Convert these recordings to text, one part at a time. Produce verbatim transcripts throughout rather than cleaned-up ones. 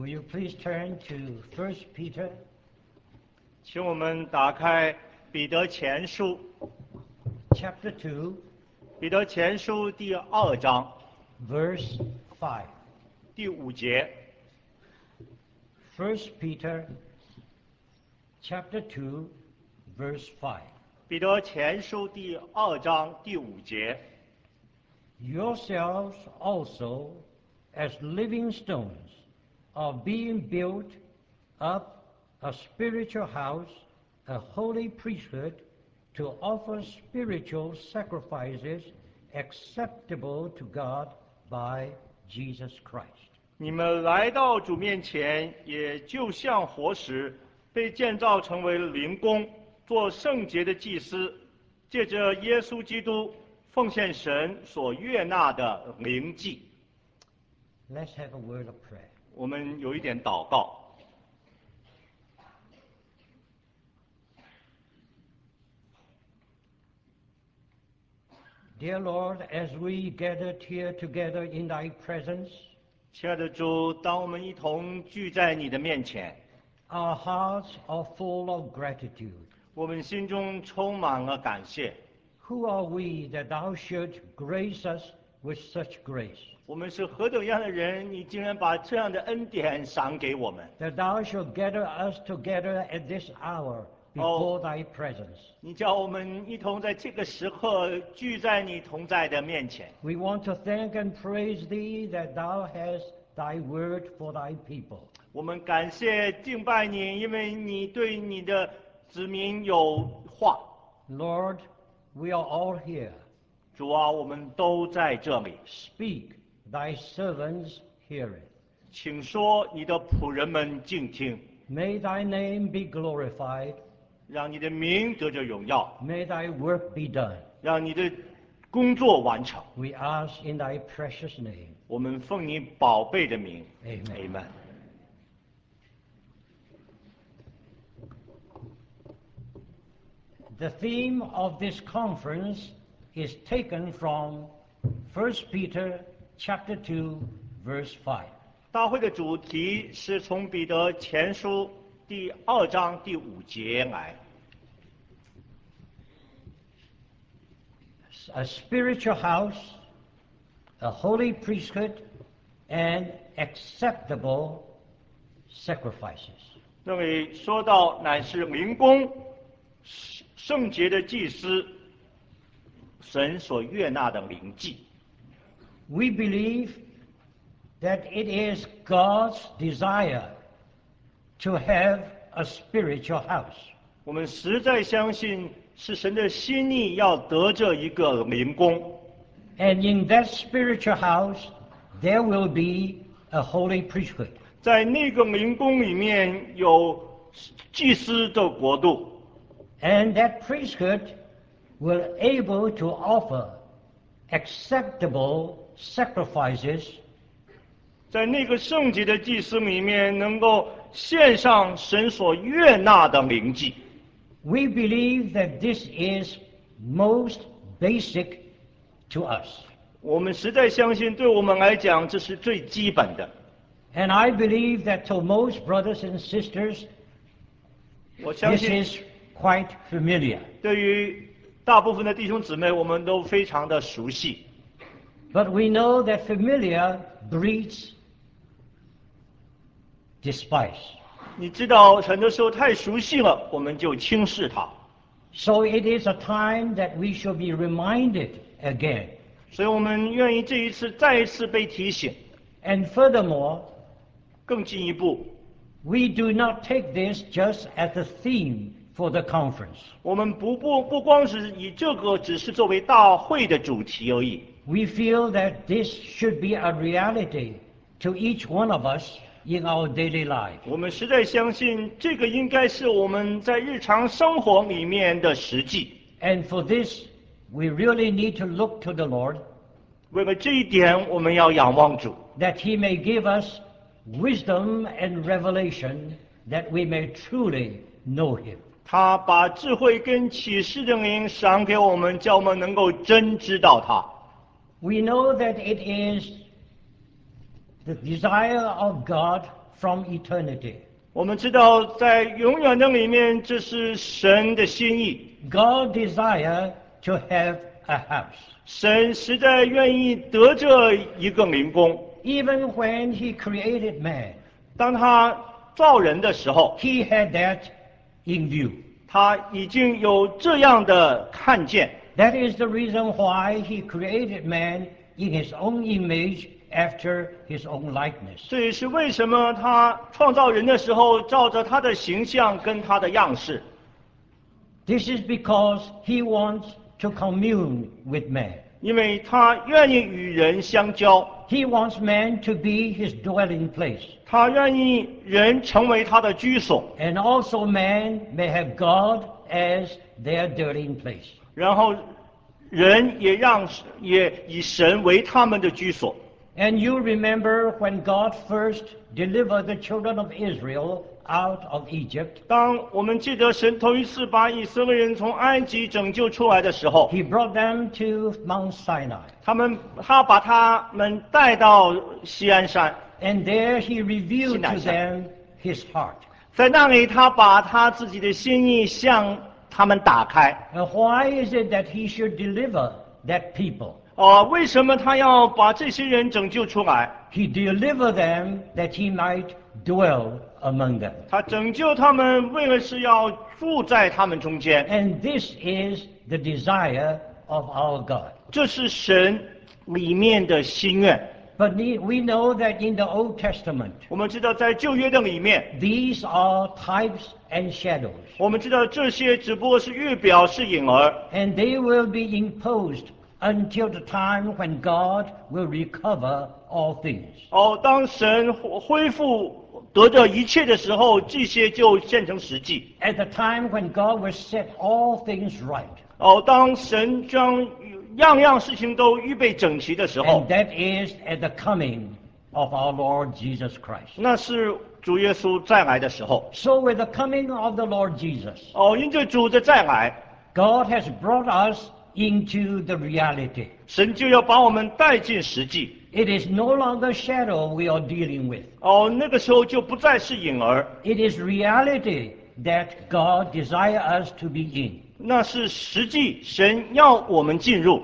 Will you please turn to First Peter? 请我们打开彼得前书 Chapter two, 彼得前书第二章 verse five. 第五节。 First Peter, chapter two, verse five. 彼得前书第二章第五节。 Yourselves also, as living stones, are being built up a spiritual house, a holy priesthood, to offer spiritual sacrifices acceptable to God by Jesus Christ. 你们来到主面前，也就像活石，被建造成为灵宫，做圣洁的祭司，借着耶稣基督奉献神所悦纳的灵祭。 Let's have a word of prayer. 我们有一点祷告。 Dear Lord, as we gathered here together in thy presence, 亲爱的主，当我们一同聚在你的面前， our hearts are full of gratitude. 我们心中充满了感谢。 Who are we that thou should grace us with such grace? 我们是何等样的人，你竟然把这样的恩典赏给我们？ That thou should gather us together at this hour before thy presence. 你叫我们一同在这个时刻聚在你同在的面前。 We want to thank and praise thee that thou hast thy word for thy people. 我们感谢敬拜你，因为你对你的子民有话。 Lord, we are all here. 主啊，我们都在这里， Speak, thy servants hear it. 请说，你的仆人们静听， May thy name be glorified. 让你的名得着荣耀， May thy work be done. 让你的工作完成。 We ask in thy precious name. 我们奉你宝贝的名 Amen. Amen。 The theme of this conference is taken from First Peter chapter two, verse five. 大会的主题是从彼得前书第二章第五节来。 A spiritual house, a holy priesthood, and acceptable sacrifices. 那里说到乃是灵宫、圣洁的祭司，神所悦纳的灵祭。 We believe that it is God's desire to have a spiritual house. 我们实在相信是神的心意，要得这一个灵宫。 And in that spiritual house, there will be a holy priesthood. 在那个灵宫里面有祭司的国度， And that priesthood will able to offer acceptable sacrifices 在那个圣洁的祭司里面，能够献上神所悦纳的灵祭。 We believe that this is most basic to us. 我们实在相信，对我们来讲，这是最基本的。 And I believe that to most brothers and sisters, 我相 this 信， is quite familiar. 对于大部分的弟兄姊妹，我们都非常的熟悉。 But we know that familiar breeds despise. 你知道，很多时候太熟悉了，我们就轻视它。 So it is a time that we should be reminded again. 所以我们愿意这一次再一次被提醒。 And furthermore, 更进一步， we do not take this just as a theme for the conference. 我们不不不光是以这个只是作为大会的主题而已。 We feel that this should be a reality to each one of us in our daily life. 我们实在相信，这个应该是我们在日常生活里面的实际。 And for this, we really need to look to the Lord, 为了这一点，我们要仰望主， that He may give us wisdom and revelation, that we may truly know Him. 他把智慧跟启示的灵赏给我们，叫我们能够真知道他。 We know that it is the desire of God from eternity. 我们知道，在永远的里面，这是神的心意。 God desired to have a house. 神实在愿意得这一个灵宫。 Even when He created man, 当他造人的时候， He had that in view. 他已经有这样的看见。 That is the reason why He created man in His own image after His own likeness. 这也是为什么他创造人的时候，照着他的形象跟他的样式。 This is because He wants to commune with man. 因为他愿意与人相交， He wants man to be His dwelling place. 他愿意人成为他的居所， And also man may have God as their dwelling place. 然后人也让也以神为他们的居所。 And you remember when God first delivered the children of Israel out of Egypt, 当我们记得神头一次把以色列人从埃及拯救出来的时候， He brought them to Mount Sinai. 他们他把他们带到锡安山， And there He revealed to Sinai. them His heart. 在那里他把他自己的心意向他们打开。 And why is it that He should deliver that people? 哦、为什么他要把这些人拯救出来？ He delivered them that He might dwell among them. 他拯救他们，为了是要住在他们中间。 And this is the desire of our God. 这是神里面的心愿。 But we we know that in the Old Testament, 我们知道，在旧约的里面， these are types and shadows, 我们知道这些只不过是预表，是影儿， and they will be imposed until the time when God will recover all things. 哦，当神恢复得着一切的时候，这些就现成实际。 At the time when God will set all things right, 哦，当神将样样事情都预备整齐的时候 and，that is at the coming of our Lord Jesus Christ. 那是主耶稣再来的时候。 So with the coming of the Lord Jesus, 哦，因着主的再来， God has brought us into the reality. 神就要把我们带进实际。 It is no longer shadow we are dealing with. 哦，那个时候就不再是影儿， It is reality that God desires us to be in. 那是实际，神要我们进入。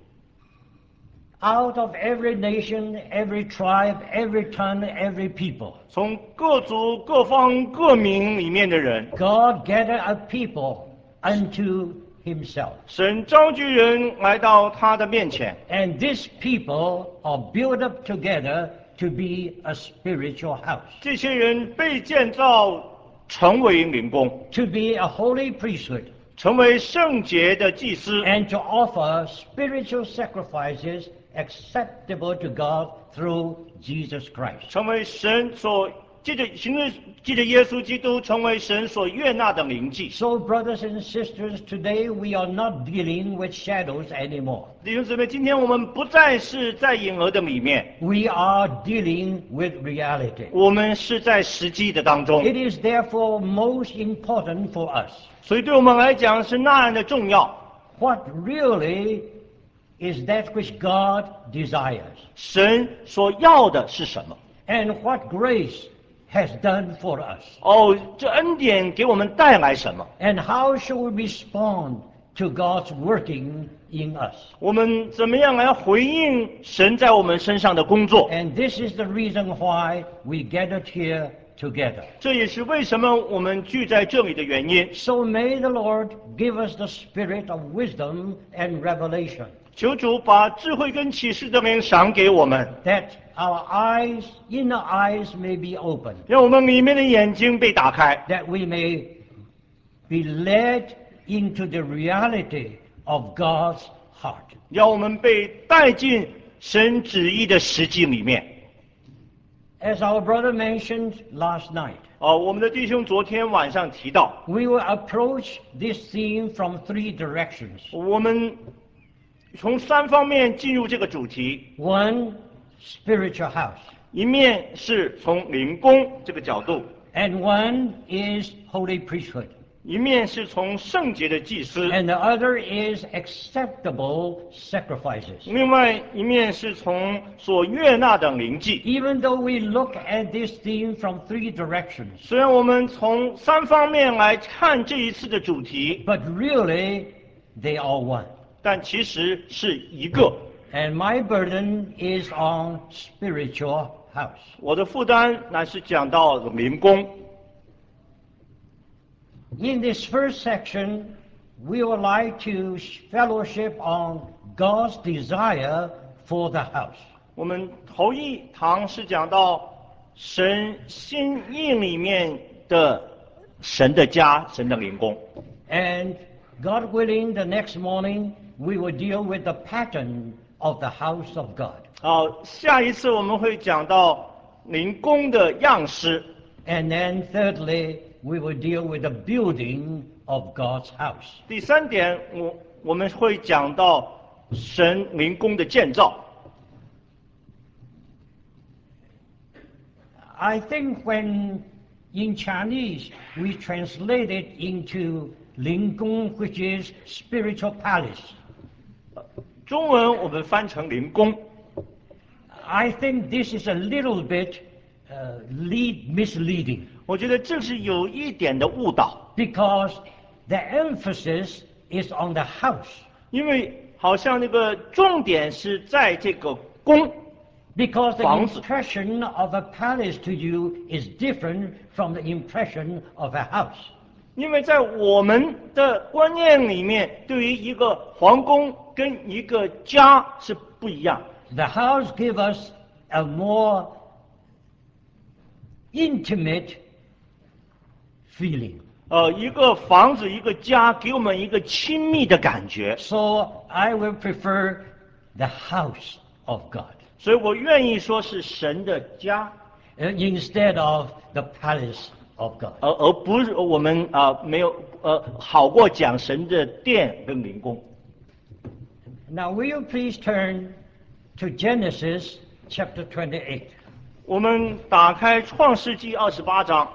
Out of every nation, every tribe, every tongue, every people, 从各族、各方、各民里面的人， God gathered a people unto Himself. 神召集人来到他的面前， And these people are built up together to be a spiritual house, 这些人被建造成为灵宫， to be a holy priesthood, 成为圣洁的祭司， and to offer spiritual sacrifices acceptable to God through Jesus Christ. 成为神所借着行着借着耶稣基督成为神所悦纳的灵祭。 So, brothers and sisters, today we are not dealing with shadows anymore. 弟兄姊妹，今天我们不再是在影儿的里面， We are dealing with reality. 我们是在实际的当中， It is therefore most important for us. 所以对我们来讲是那样的重要。 What really is that which God desires? 神所要的是什么？ And what grace has done for us? 哦，这恩典给我们带来什么？ And how shall we respond to God's working in us? 我们怎么样来回应神在我们身上的工作？ And this is the reason why we gathered here together. 这也是为什么我们聚在这里的原因。 So may the Lord give us the spirit of wisdom and revelation, 求主把智慧跟启示的灵赏给我们， that our eyes, inner eyes may be opened, 让我们里面的眼睛被打开， that we may be led into the reality of God's heart. 让我们被带进神旨意的实际里面。 As our brother mentioned last night, 哦，我们的弟兄昨天晚上提到， we will approach this theme from three directions. 我们从三方面进入这个主题。 One, spiritual house, 一面是从灵宫这个角度， and one is holy priesthood. 一面是从圣洁的祭司， and the other is acceptable sacrifices. 另外一面是从所悦纳的灵祭。 Even though we look at this theme from three directions, 虽然我们从三方面来看这一次的主题， but really they are one. 但其实是一个。 And my burden is on spiritual house. 我的负担乃是讲到灵宫。 In this first section, we would like to fellowship on God's desire for the house. 我们头一堂是讲到神心意里面的神的家，神的灵宫。 And God willing, the next morning we will deal with the pattern of the house of God. 好，下一次我们会讲到灵宫的样式。 And then thirdly, we will deal with the building of God's house. 第三点，我我们会讲到神灵宫的建造。 I think when in Chinese we translate it into Ling Gong, which is spiritual palace, 中文我们翻成灵宫， I think this is a little bit uh, lead misleading 我觉得这是有一点的误导， because the emphasis is on the house. 因为好像那个重点是在这个宫。 Because the 房子。 impression of a palace to you is different from the impression of a house. 因为在我们的观念里面，对于一个皇宫跟一个家是不一样。 The house gives us a more intimate feeling. 呃，一个房子，一个家，给我们一个亲密的感觉， So I will prefer the house of God 所以我愿意说是神的家， uh, instead of the palace of God. 而而不是我们啊、没有呃好过讲神的殿跟灵宫。 Now will you please turn to Genesis chapter twenty-eight. 我们打开创世纪二十八章。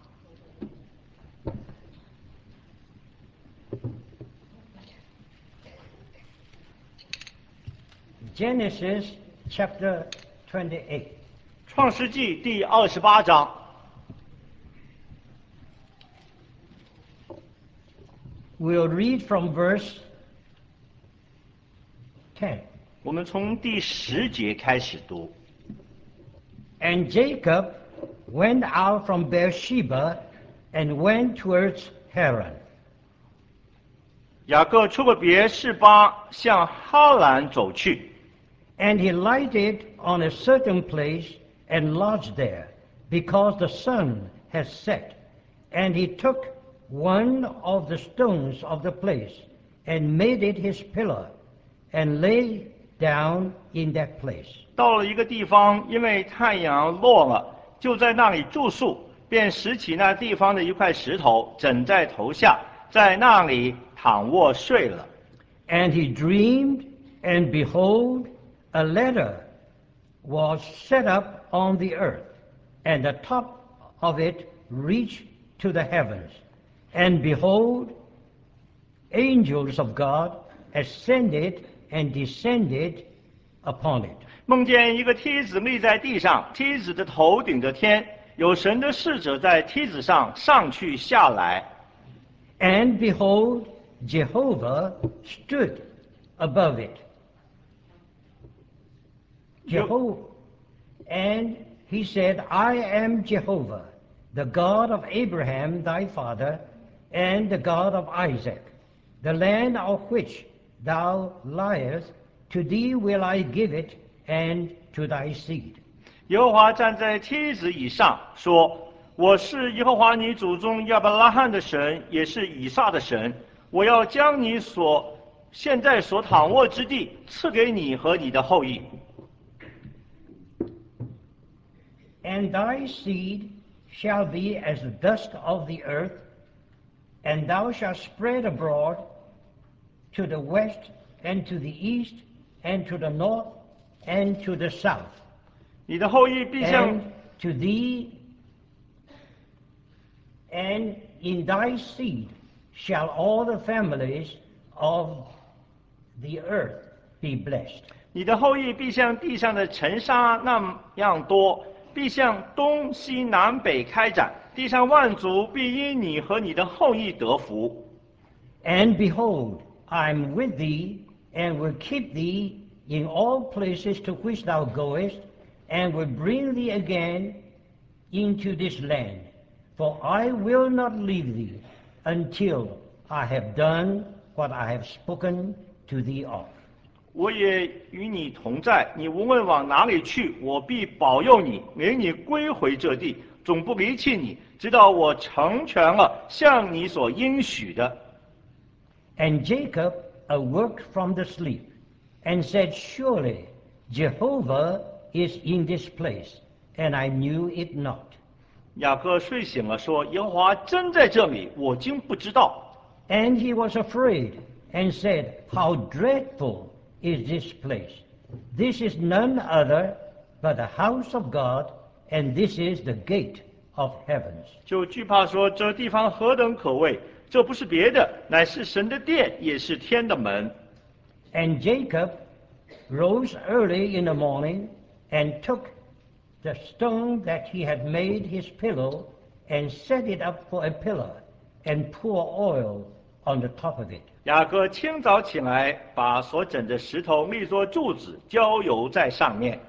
Genesis chapter twenty-eight. 创世纪第二十八章， We'll read from verse ten. 我们从第十节开始读。 And Jacob went out from Beersheba and went towards Haran. 雅各出了别是巴，向哈兰走去。 And he lighted on a certain place and lodged there, because the sun had set. And he took one of the stones of the place and made it his pillar, and lay down in that place. 到了一个地方，因为太阳落了，就在那里住宿，便拾起那地方的一块石头，枕在头下，在那里躺卧睡了。 And he dreamed, and behold, a ladder was set up on the earth, and the top of it reached to the heavens. And behold, angels of God ascended and descended upon it. 梦见一个梯子立在地上，梯子的头顶着天，有神的使者在梯子上上去下来。 And behold, Jehovah stood above it. Jehovah, and he said, I am Jehovah, the God of Abraham thy father, and the God of Isaac. The land of which thou liest, to thee will I give it, and to thy seed. 耶和华站在梯子以上，说：“我是耶和华你祖宗亚伯拉罕的神，也是以撒的神。我要将你所现在所躺卧之地赐给你和你的后裔。” And thy seed shall be as the dust of the earth, and thou shalt spread abroad to the west, and to the east, and to the north, and to the south. 你的后裔必像 And to thee and in thy seed shall all the families of the earth be blessed. 你的后裔必像地上的尘沙那样多，必向东西南北开展，地上万族必因你和你的后裔得福。 And behold, I am with thee, and will keep thee in all places to which thou goest, and will bring thee again into this land. For I will not leave thee until I have done what I have spoken to thee of. 我也与你同在，你无论往哪里去，我必保佑你，领你归回这地，总不离弃你，直到我成全了向你所应许的。 And Jacob awoke from the sleep, and said, Surely Jehovah is in this place, and I knew it not. 雅各睡醒了，说：“耶和华真在这里，我竟不知道。” And he was afraid, and said, How dreadful is this place! This is none other but the house of God, and this is the gate of heavens. 就惧怕说：“这地方何等可畏！这不是别的，乃是神的殿，也是天的门。” And Jacob rose early in the morning, and took the stone that he had made his pillow, and set it up for a pillar, and pour oil on the top of it. 雅各清早起来，把所枕的石头立作柱子，浇油在上面。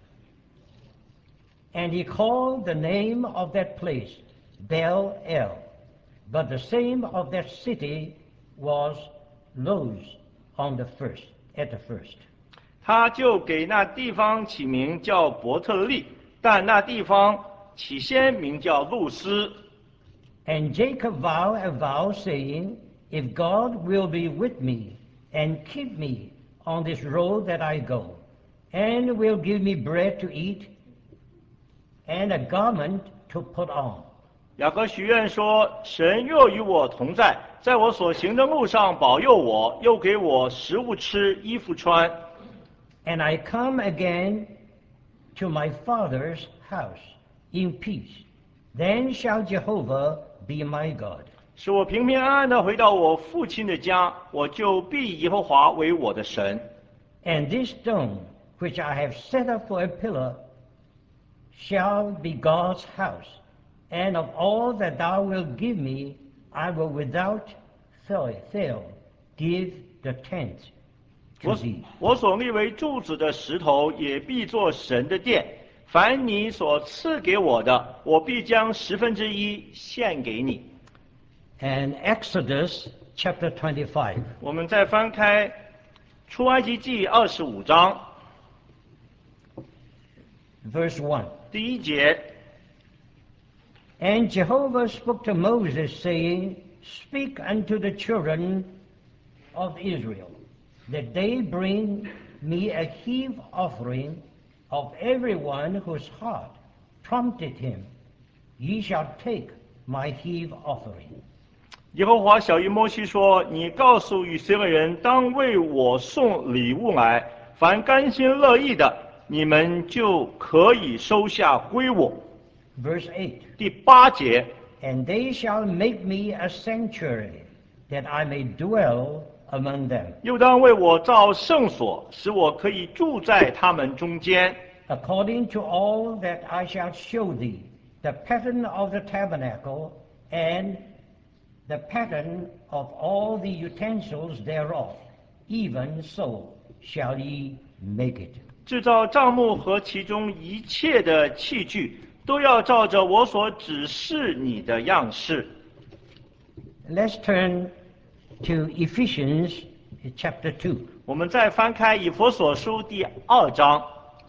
And he called the name of that place Bel-el, but the name of that city was Luz on the first, at the first. 他就给那地方起名叫伯特利，但那地方起先名叫路斯。 And Jacob vowed a vow, saying, If God will be with me, and keep me on this road that I go, and will give me bread to eat, and a garment to put on. 雅各许愿说：“神若与我同在，在我所行的路上保佑我，又给我食物吃，衣服穿。” And I come again to my father's house in peace. Then shall Jehovah be my God. 使我平平安安的回到我父亲的家，我就必耶和华为我的神。 And this stone which I have set up for a pillar shall be God's house. And of all that thou wilt give me, I will without fail give the tenth to 我 thee. 我所立为柱子的石头，也必作神的殿。凡你所赐给我的，我必将十分之一献给你。 And Exodus chapter twenty-five. 我们再翻开出埃及记二十五章 Verse one. 第一节。 And Jehovah spoke to Moses, saying, Speak unto the children of Israel, that they bring me a heave offering of every one whose heart prompted him. Ye shall take my heave offering. 耶和华小谕摩西说：“你告诉以色列人，当为我送礼物来，凡甘心乐意的，你们就可以收下归我。” Verse eight. 第八节。 And they shall make me a sanctuary, that I may dwell among them. 又当为我造圣所，使我可以住在他们中间。 According to all that I shall show thee, the pattern of the tabernacle, and the pattern of all the utensils thereof, even so shall ye make it. 制造帐幕和其中一切的器具，都要照着我所指示你的样式。 Let's turn to Ephesians chapter two. 我们再翻开以弗所书第二章，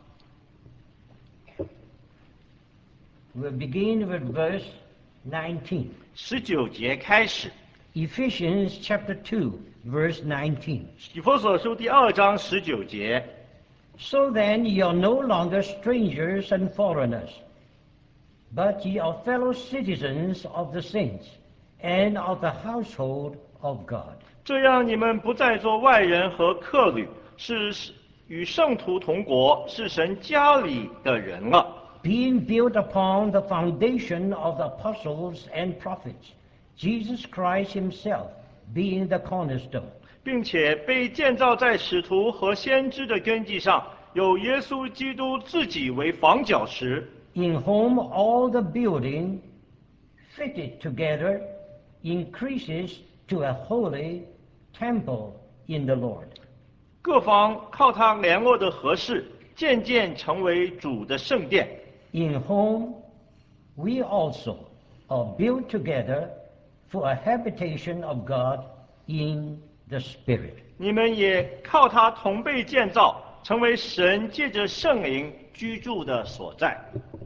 We'll begin with verse nineteen. 十九节开始。 Ephesians chapter two, verse nineteen. 以弗所书第二章十九节。 So then ye are no longer strangers and foreigners, but ye are fellow citizens of the saints, and of the household of God. 这样你们不再做外人和客旅，是与圣徒同国，是神家里的人了。 being built upon the foundation of the apostles and prophets, Jesus Christ himself being the cornerstone. 并且被建造在使徒和先知的根基上，有耶稣基督自己为房角石， In whom all the building fitted together increases to a holy temple in the Lord. 各方靠他联络的合适，渐渐成为主的圣殿。 In whom we also are built together for a habitation of God in the Spirit. 你们也靠他同被建造，成为神借着圣灵居住的所在。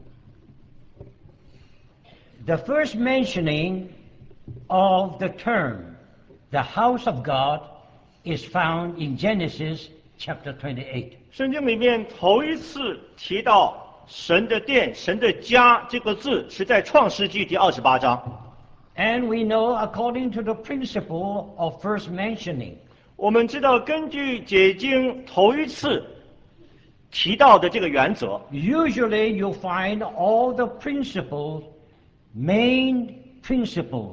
The first mentioning of the term, the house of God, is found in Genesis chapter twenty-eight. 圣经里面头一次提到神的殿、神的家这个字，是在创世纪第二十八章。 And we know, according to the principle of first mentioning, 我们知道，根据解经头一次提到的这个原则， usually you find all the principles, main principles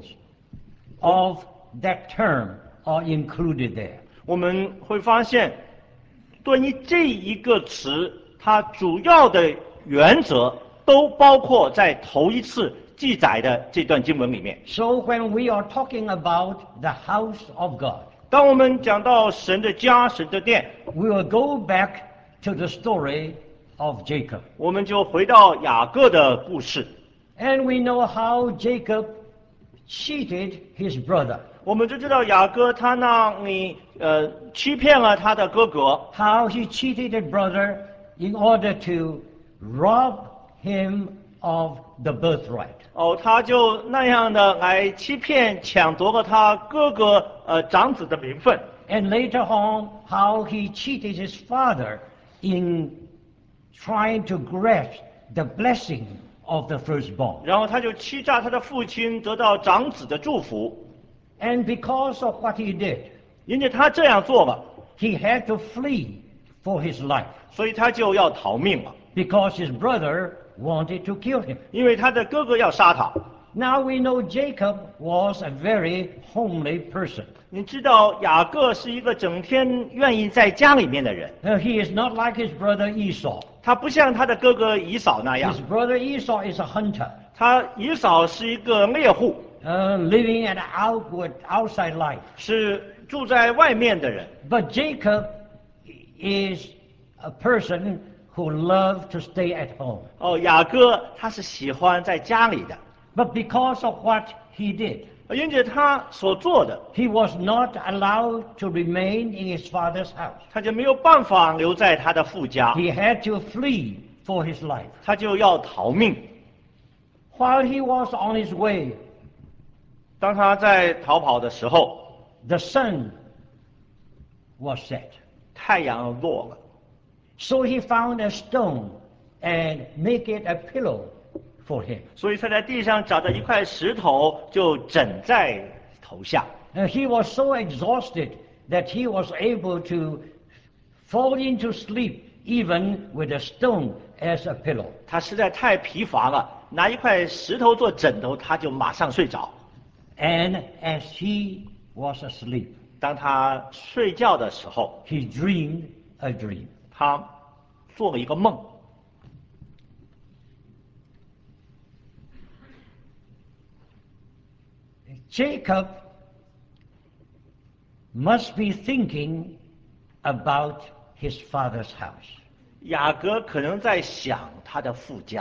of that term are included there. 我们会发现，对于这一个词，它主要的原则都包括在头一次记载的这段经文里面。 So when we are talking about the house of God, 当我们讲到神的家、神的殿， we will go back to the story of Jacob. 我们就回到雅各的故事。 And we know how Jacob cheated his brother, 我们就知道雅各他那你呃欺骗了他的哥哥， how he cheated his brother in order to rob him of the birthright. 哦，他就那样的来欺骗、抢夺了他哥哥呃长子的名分。 And later on, how he cheated his father in trying to grasp the blessing of the firstborn. 然后他就欺诈他的父亲，得到长子的祝福。 And because of what he did, 因为他这样做了， he had to flee for his life 所以他就要逃命了， because his brother wanted to kill him. 因为他的哥哥要杀他。 Now we know Jacob was a very homely person. 你知道雅各是一个整天愿意在家里面的人， Uh, he is not like his brother Esau. 他不像他的哥哥以扫那样 His，brother Esau is a hunter, 他以扫是一个猎户， uh, living an outward, outside life. 是住在外面的人。 But Jacob is a person who loved to stay at home. 哦，雅各他是喜欢在家里的， But because of what he did, 因着他所做的， he was not allowed to remain in his father's house. 他就没有办法留在他的父家， He had to flee for his life. 他就要逃命。 While he was on his way, 当他在逃跑的时候， the sun was set. 太阳落了， So he found a stone and make it a pillow for him. 所以他在地上找到一块石头，就枕在头下。 And he was so exhausted that he was able to fall into sleep even with a stone as a pillow. 他实在太疲乏了，拿一块石头做枕头，他就马上睡着。 And as he was asleep, 当他睡觉的时候， he dreamed a dream. 他做了一个梦。 Jacob must be thinking about his father's house. 雅各可能在想他的父家，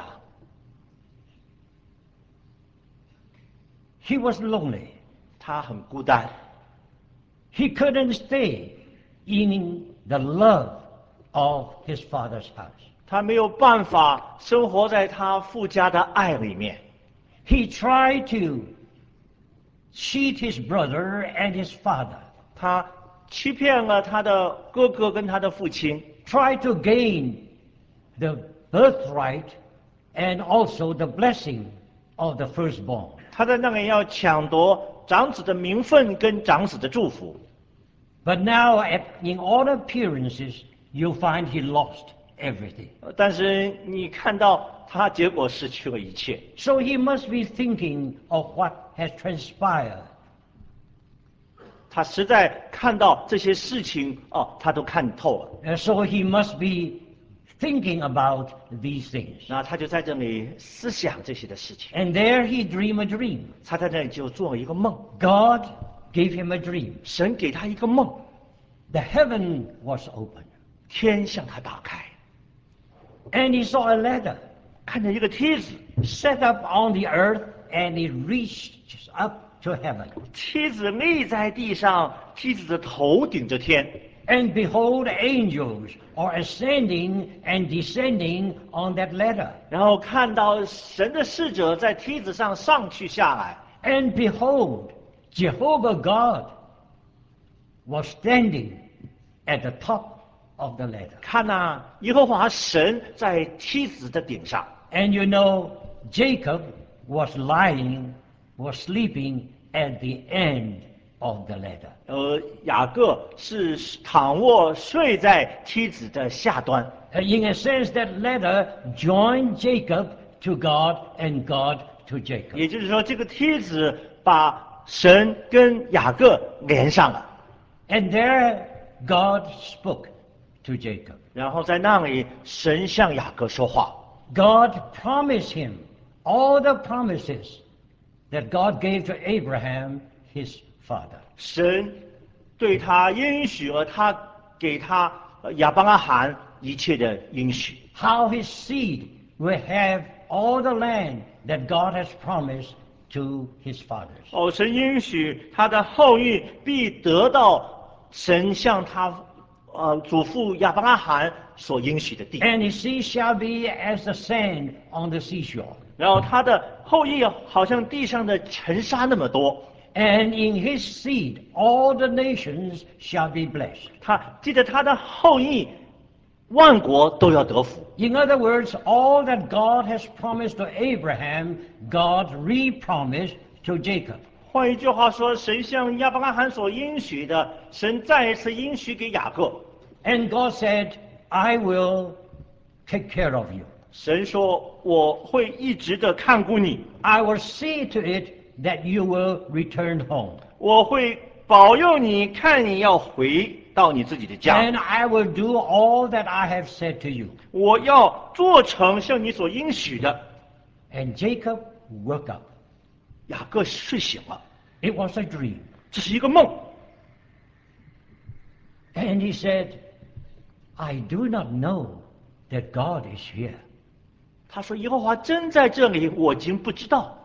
He was lonely. 他很孤单， He couldn't stay in the love of his father's house. 他没有办法生活在他父家的爱里面。 He tried to cheat his brother and his father, 他欺骗了他的哥哥跟他的父亲， tried to gain the birthright and also the blessing of the firstborn. 他在那里要抢夺长子的名分跟长子的祝福。 But now, at, in all appearances, you find he lost. everything. 呃但是你看到他结果失去了一切， So he must be thinking of what has transpired. 他实在看到这些事情哦，他都看透了。 And so he must be thinking about these things. 那他就在这里思想这些的事情， And there he dreamed a dream. 他在这里就做了一个梦， God gave him a dream. 神给他一个梦， The heaven was open. 天向他打开， And he saw a ladder 看见一个梯子， set up on the earth, and it reached up to heaven. 梯子立在地上，梯子的头顶着天， And behold, angels are ascending and descending on that ladder. 然后看到神的使者在梯子上上去下来， And behold, Jehovah God was standing at the top of the ladder. 看呐、耶和华神在梯子的顶上， And you know, Jacob was lying, was sleeping at the end of the ladder. 呃，雅各是躺卧睡在梯子的下端， Uh, In a sense, that ladder joined Jacob to God and God to Jacob. 也就是说，这个梯子把神跟雅各连上了。 And there God spoke to Jacob. 然后在那里，神向雅各说话， God promised him all the promises that God gave to Abraham, his father. 神对他应许了他给他呃亚伯拉罕一切的应许， How his seed will have all the land that God has promised to his fathers. 哦，神应许他的后裔必得到神向他呃祖父亚伯拉罕所应许的地， And his seed shall be as the sand on the seashore. 然后他的后裔好像地上的尘沙那么多。 And in his seed all the nations shall be blessed. 他记得他的后裔，万国都要得福。 In other words, all that God has promised to Abraham, God re-promised to Jacob. 换一句话说，神向亚伯拉罕所应许的，神再一次应许给雅各。 And God said, I will take care of you. 神说：“我会一直的看顾你， I will see to it that you will return home. 我会保佑你，看你要回到你自己的家。 And I will do all that I have said to you. 我要做成像你所应许的。” And Jacob woke up. 雅各睡醒了， It was a dream. 这是一个梦。 And he said, I do not know that God is here. 他说：“耶和华真在这里，我已经不知道。”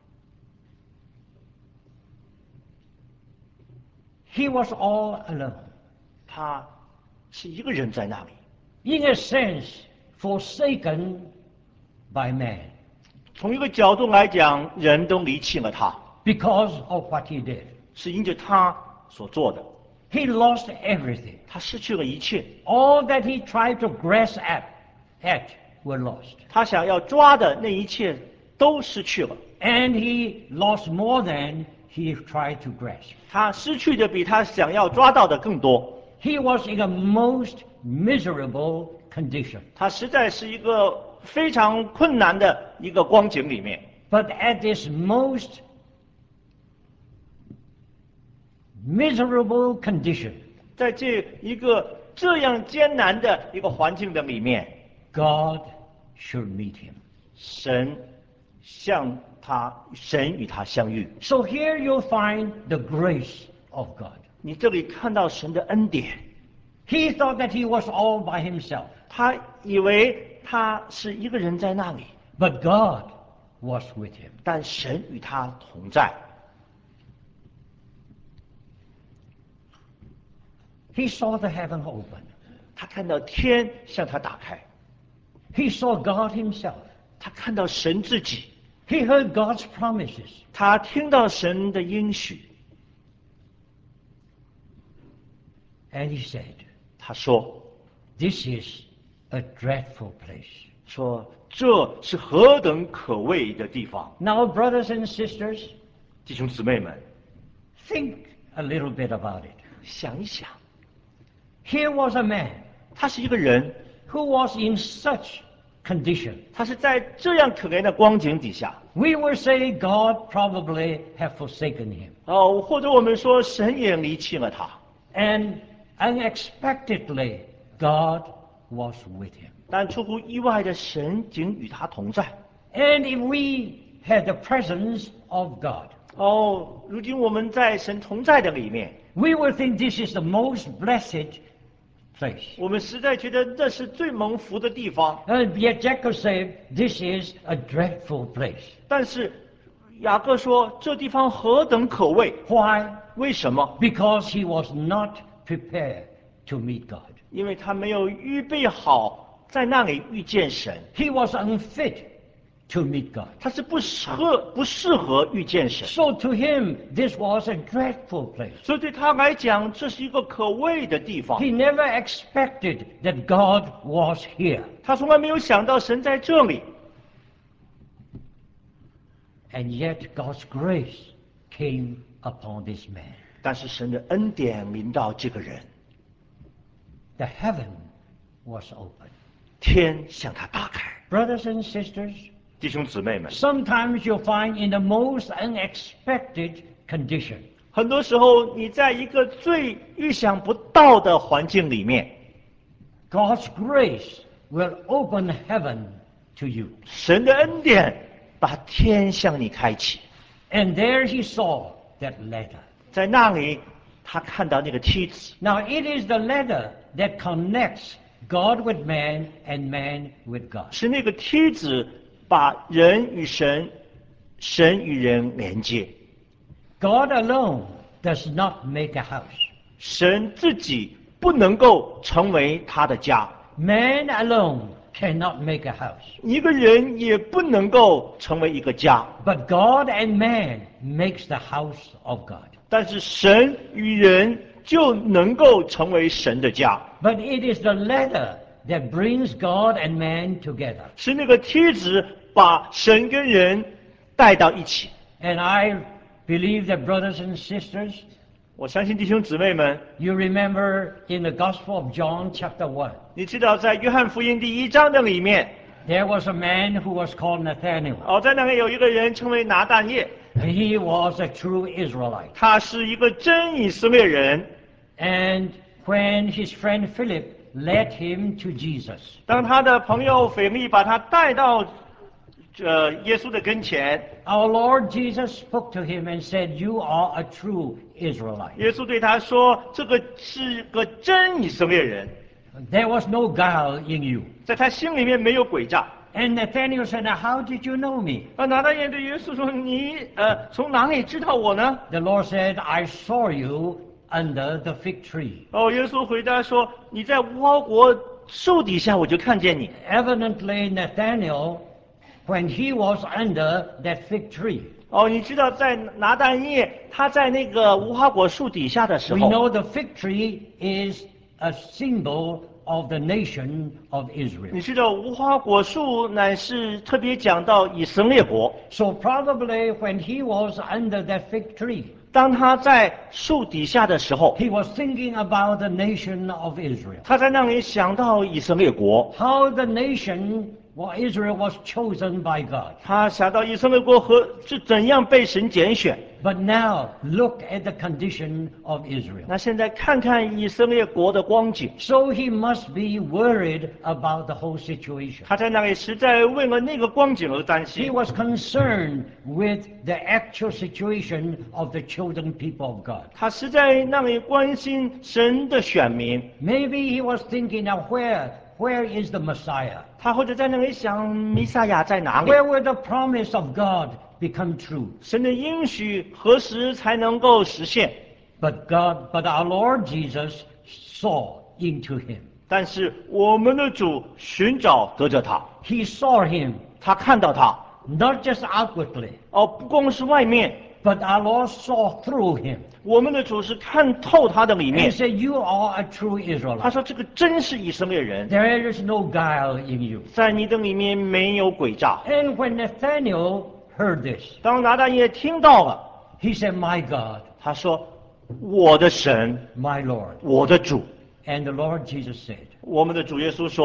He was all alone. 他是一个人在那里， In a sense, forsaken by man 从一个角度来讲，人都离弃了他， because of what he did. 是因着他所做的， He lost everything. 他失去了一切， All that he tried to grasp at, at were lost. 他想要抓的那一切都失去了， And he lost more than he tried to grasp. 他失去的比他想要抓到的更多， He was in a most miserable condition. 他实在是一个非常困难的一个光景里面。 But at this most miserable condition, 在这一个这样艰难的一个环境的里面， God should meet him. 神向他，神与他相遇。 So here you'll find the grace of God. 你这里看到神的恩典， He thought that he was all by himself, 他以为他是一个人在那里， but God was with him. 但神与他同在。 He saw the heaven open. 他看到天向他打开， He saw God himself. 他看到神自己， He heard God's promises. 他听到神的应许。 And he said, 他说 This is a dreadful place. 说这是何等可畏的地方。 Now, brothers and sisters, 弟兄姊妹们， think a little bit about it. 想一想， Here was a man 他是一个人， who was in such condition. 他是在这样可怜的光景底下。 We will say God probably have forsaken him. 哦，或者我们说神也离弃了他， And unexpectedly, God was with him. 但出乎意外的，神竟与他同在。 And if we had the presence of God, 哦，如今我们在神同在的里面， we will think this is the most blessed place. 我们实在觉得这是最蒙福的地方。 And yet Jacob said, this is a dreadful place. 但是雅各说，这地方何等可畏！ Why? 为什么？ Because he was not prepared to meet God. 因为他没有预备好在那里遇见神， He was unfit to meet God. 他是不适合不适合遇见神。 So to him, this was a dreadful place. 所以对他来讲，这是一个可畏的地方。 He never expected that God was here. 他从来没有想到神在这里， And yet God's grace came upon this man. 但是神的恩典临到这个人， The heaven was open. 天向他打开。 Brothers and sisters, 弟兄姊妹们， sometimes you'll find in the most unexpected condition, 很多时候你在一个最预想不到的环境里面， God's grace will open heaven to you. 神的恩典把天向你开启。 And there he saw that ladder. 在那里，他看到那个梯子。 Now it is the ladder that connects God with man and man with God. 是那个梯子把人与神、神与人连接。 God alone does not make a house. 神自己不能够成为他的家， Man alone cannot make a house. 一个人也不能够成为一个家。 But God and man makes the house of God. 但是神与人就能够成为神的家， But it is the ladder that brings God and man together. 是那个梯子把神跟人带到一起。 And I believe that, brothers and sisters, 我相信弟兄姊妹们， you remember in the Gospel of John, chapter one, 你知道在约翰福音第一章的里面， there was a man who was called Nathanael. 哦，在那里有一个人称为拿但业， He was a true Israelite. 他是一个真以色列人。 And when his friend Philip led him to Jesus, 当他的朋友腓力把他带到呃耶稣的跟前， our Lord Jesus spoke to him and said, "You are a true Israelite." 耶稣对他说：“这个是个真以色列人， There was no guile in you. 在他心里面没有诡诈。” And Nathanael said, "Now, how did you know me?" 而拿大耶对耶稣说：“你呃从哪里知道我呢 The Lord said, "I saw you under the fig tree." ？” 哦，耶稣回答说：“你在无花果树底下，我就看见你。 Evidently, Nathanael, when he was under that fig tree, ” 哦，你知道在拿但业他在那个无花果树底下的时 we 候， know the fig tree is a symbol of the nation of Israel. 你知道无花果树乃是特别讲到以色列国。 So probably when he was under that fig tree, 当他在树底下的时候， he was thinking about the nation of Israel. 他在那里想到以色列国， How the nation, well, Israel was chosen by God. 他想到以色列国和是怎样被神拣选。 But now, look at the condition of Israel. 那现在看看以色列国的光景， So he must be worried about the whole situation. 他在那里实在为了那个光景而担 He 心。 was concerned with the actual situation of the chosen people of God. 他实在那里关心神的选民， Maybe he was thinking, now where, where is the Messiah? 他或者在那里想弥赛亚在哪里？ Where will the promise of God become true? 神的应许何时才能够实现？ But God, but our Lord Jesus saw into him. 但是我们的主寻找得着他， He saw him, 他看到他， not just outwardly, 哦，不光是外面， but our Lord saw through him. 我们的主是看透他的里 And 面 said, "You are a true 他 Israelite. 说：“这个真是以色列人， There is no guile in you." 在你的里面没有诡诈。 And when Nathanael heard this, ” 当拿但业听到了， he said, "My God, 他说：“我的神， my Lord." 我的主。 And the Lord Jesus said, 我们的主耶稣说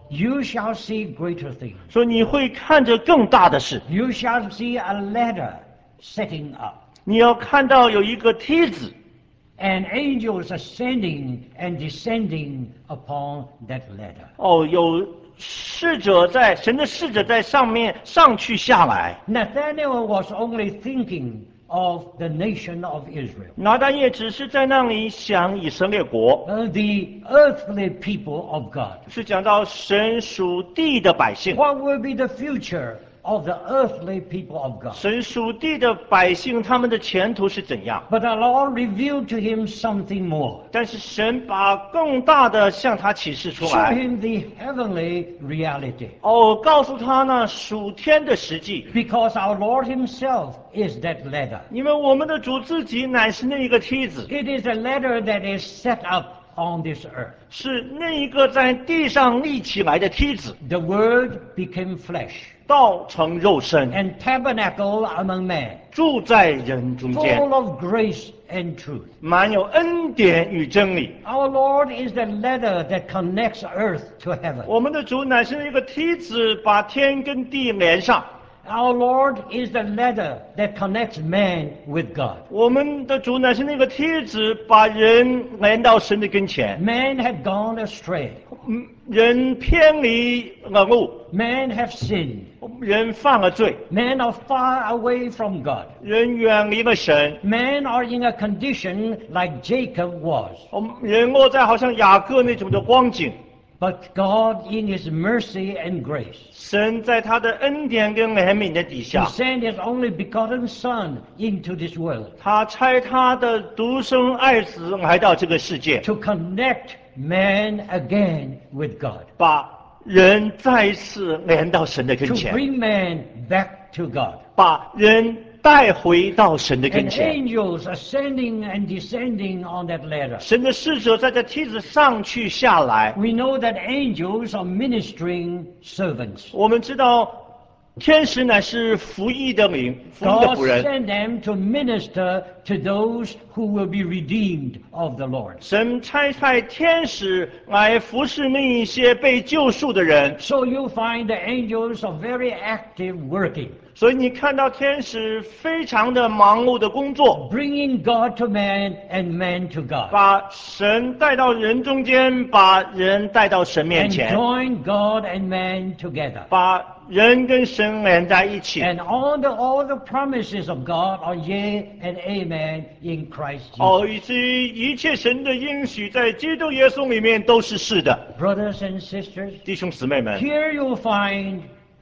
You shall see greater things. 说你会看着更大的事， You shall see a ladder setting up, 你要看到有一个梯子， and angels ascending and descending upon that ladder. 哦，有使者在神的使者在上面上去下来。 Nathanael was only thinking of the nation of Israel, 拿但业只是在那里想以色列国， uh, the earthly people of God. 是讲到神属地的百姓， What will be the future of the earthly people of God? 神属地的百姓他们的前途是怎样？ But the Lord revealed to him something more. 但是神把更大的向他启示出 Show 来， him the heavenly reality. 哦，告诉他呢属天的实际， Because our Lord himself is that ladder. 因为我们的主自己乃是那一个梯子， It is a ladder that is set up on this earth. 是那一个在地上立起来的梯子， The Word became flesh 道成肉身， and tabernacle among men, 住在人中间， full of grace and truth. 满有恩典与真理。 Our Lord is the ladder that connects earth to heaven. 我们的主乃是一个梯子，把天跟地连上。 Our Lord is the ladder that connects man with God. 我们的主乃是那个梯子，把人连到神的跟前。 Man had gone astray. 嗯，人偏离了路， Man have sinned. 人犯了罪， Men are far away from God. 人远离了神。 Men are in a condition like Jacob was. 我们人落在好像雅各那种的光景。 But God, in His mercy and grace, 神在他的恩典跟怜悯的底 He 下， sent His only begotten Son into this world 他差他的独生爱子来到这个世界， to connect man again with God, 把人再一次连到神的跟 to 前， bring man back to God. 把人带回到神的跟 And 前。 angels ascending and descending on that ladder. 神的使者在这梯子上去下来。 We know that angels are ministering servants. 我们知道，天使乃是服役的灵，服役的 God 仆人。 sent them to minister to those who will be redeemed of the Lord. 神差派天使来服侍那一些被救赎的人， So you find the angels are very active working, 所以你看到天使非常的忙碌的工作， bringing God to man and man to God, 把神带到人中间，把人带到神面 and 前， join God and man together. 把人跟神连在一起。 And all the, all the promises of God are yea and amen in Christ Jesus. 哦，以至于一切神的应许在基督耶稣里面都是是的。 Brothers and sisters, 弟兄姊妹们， here you'll find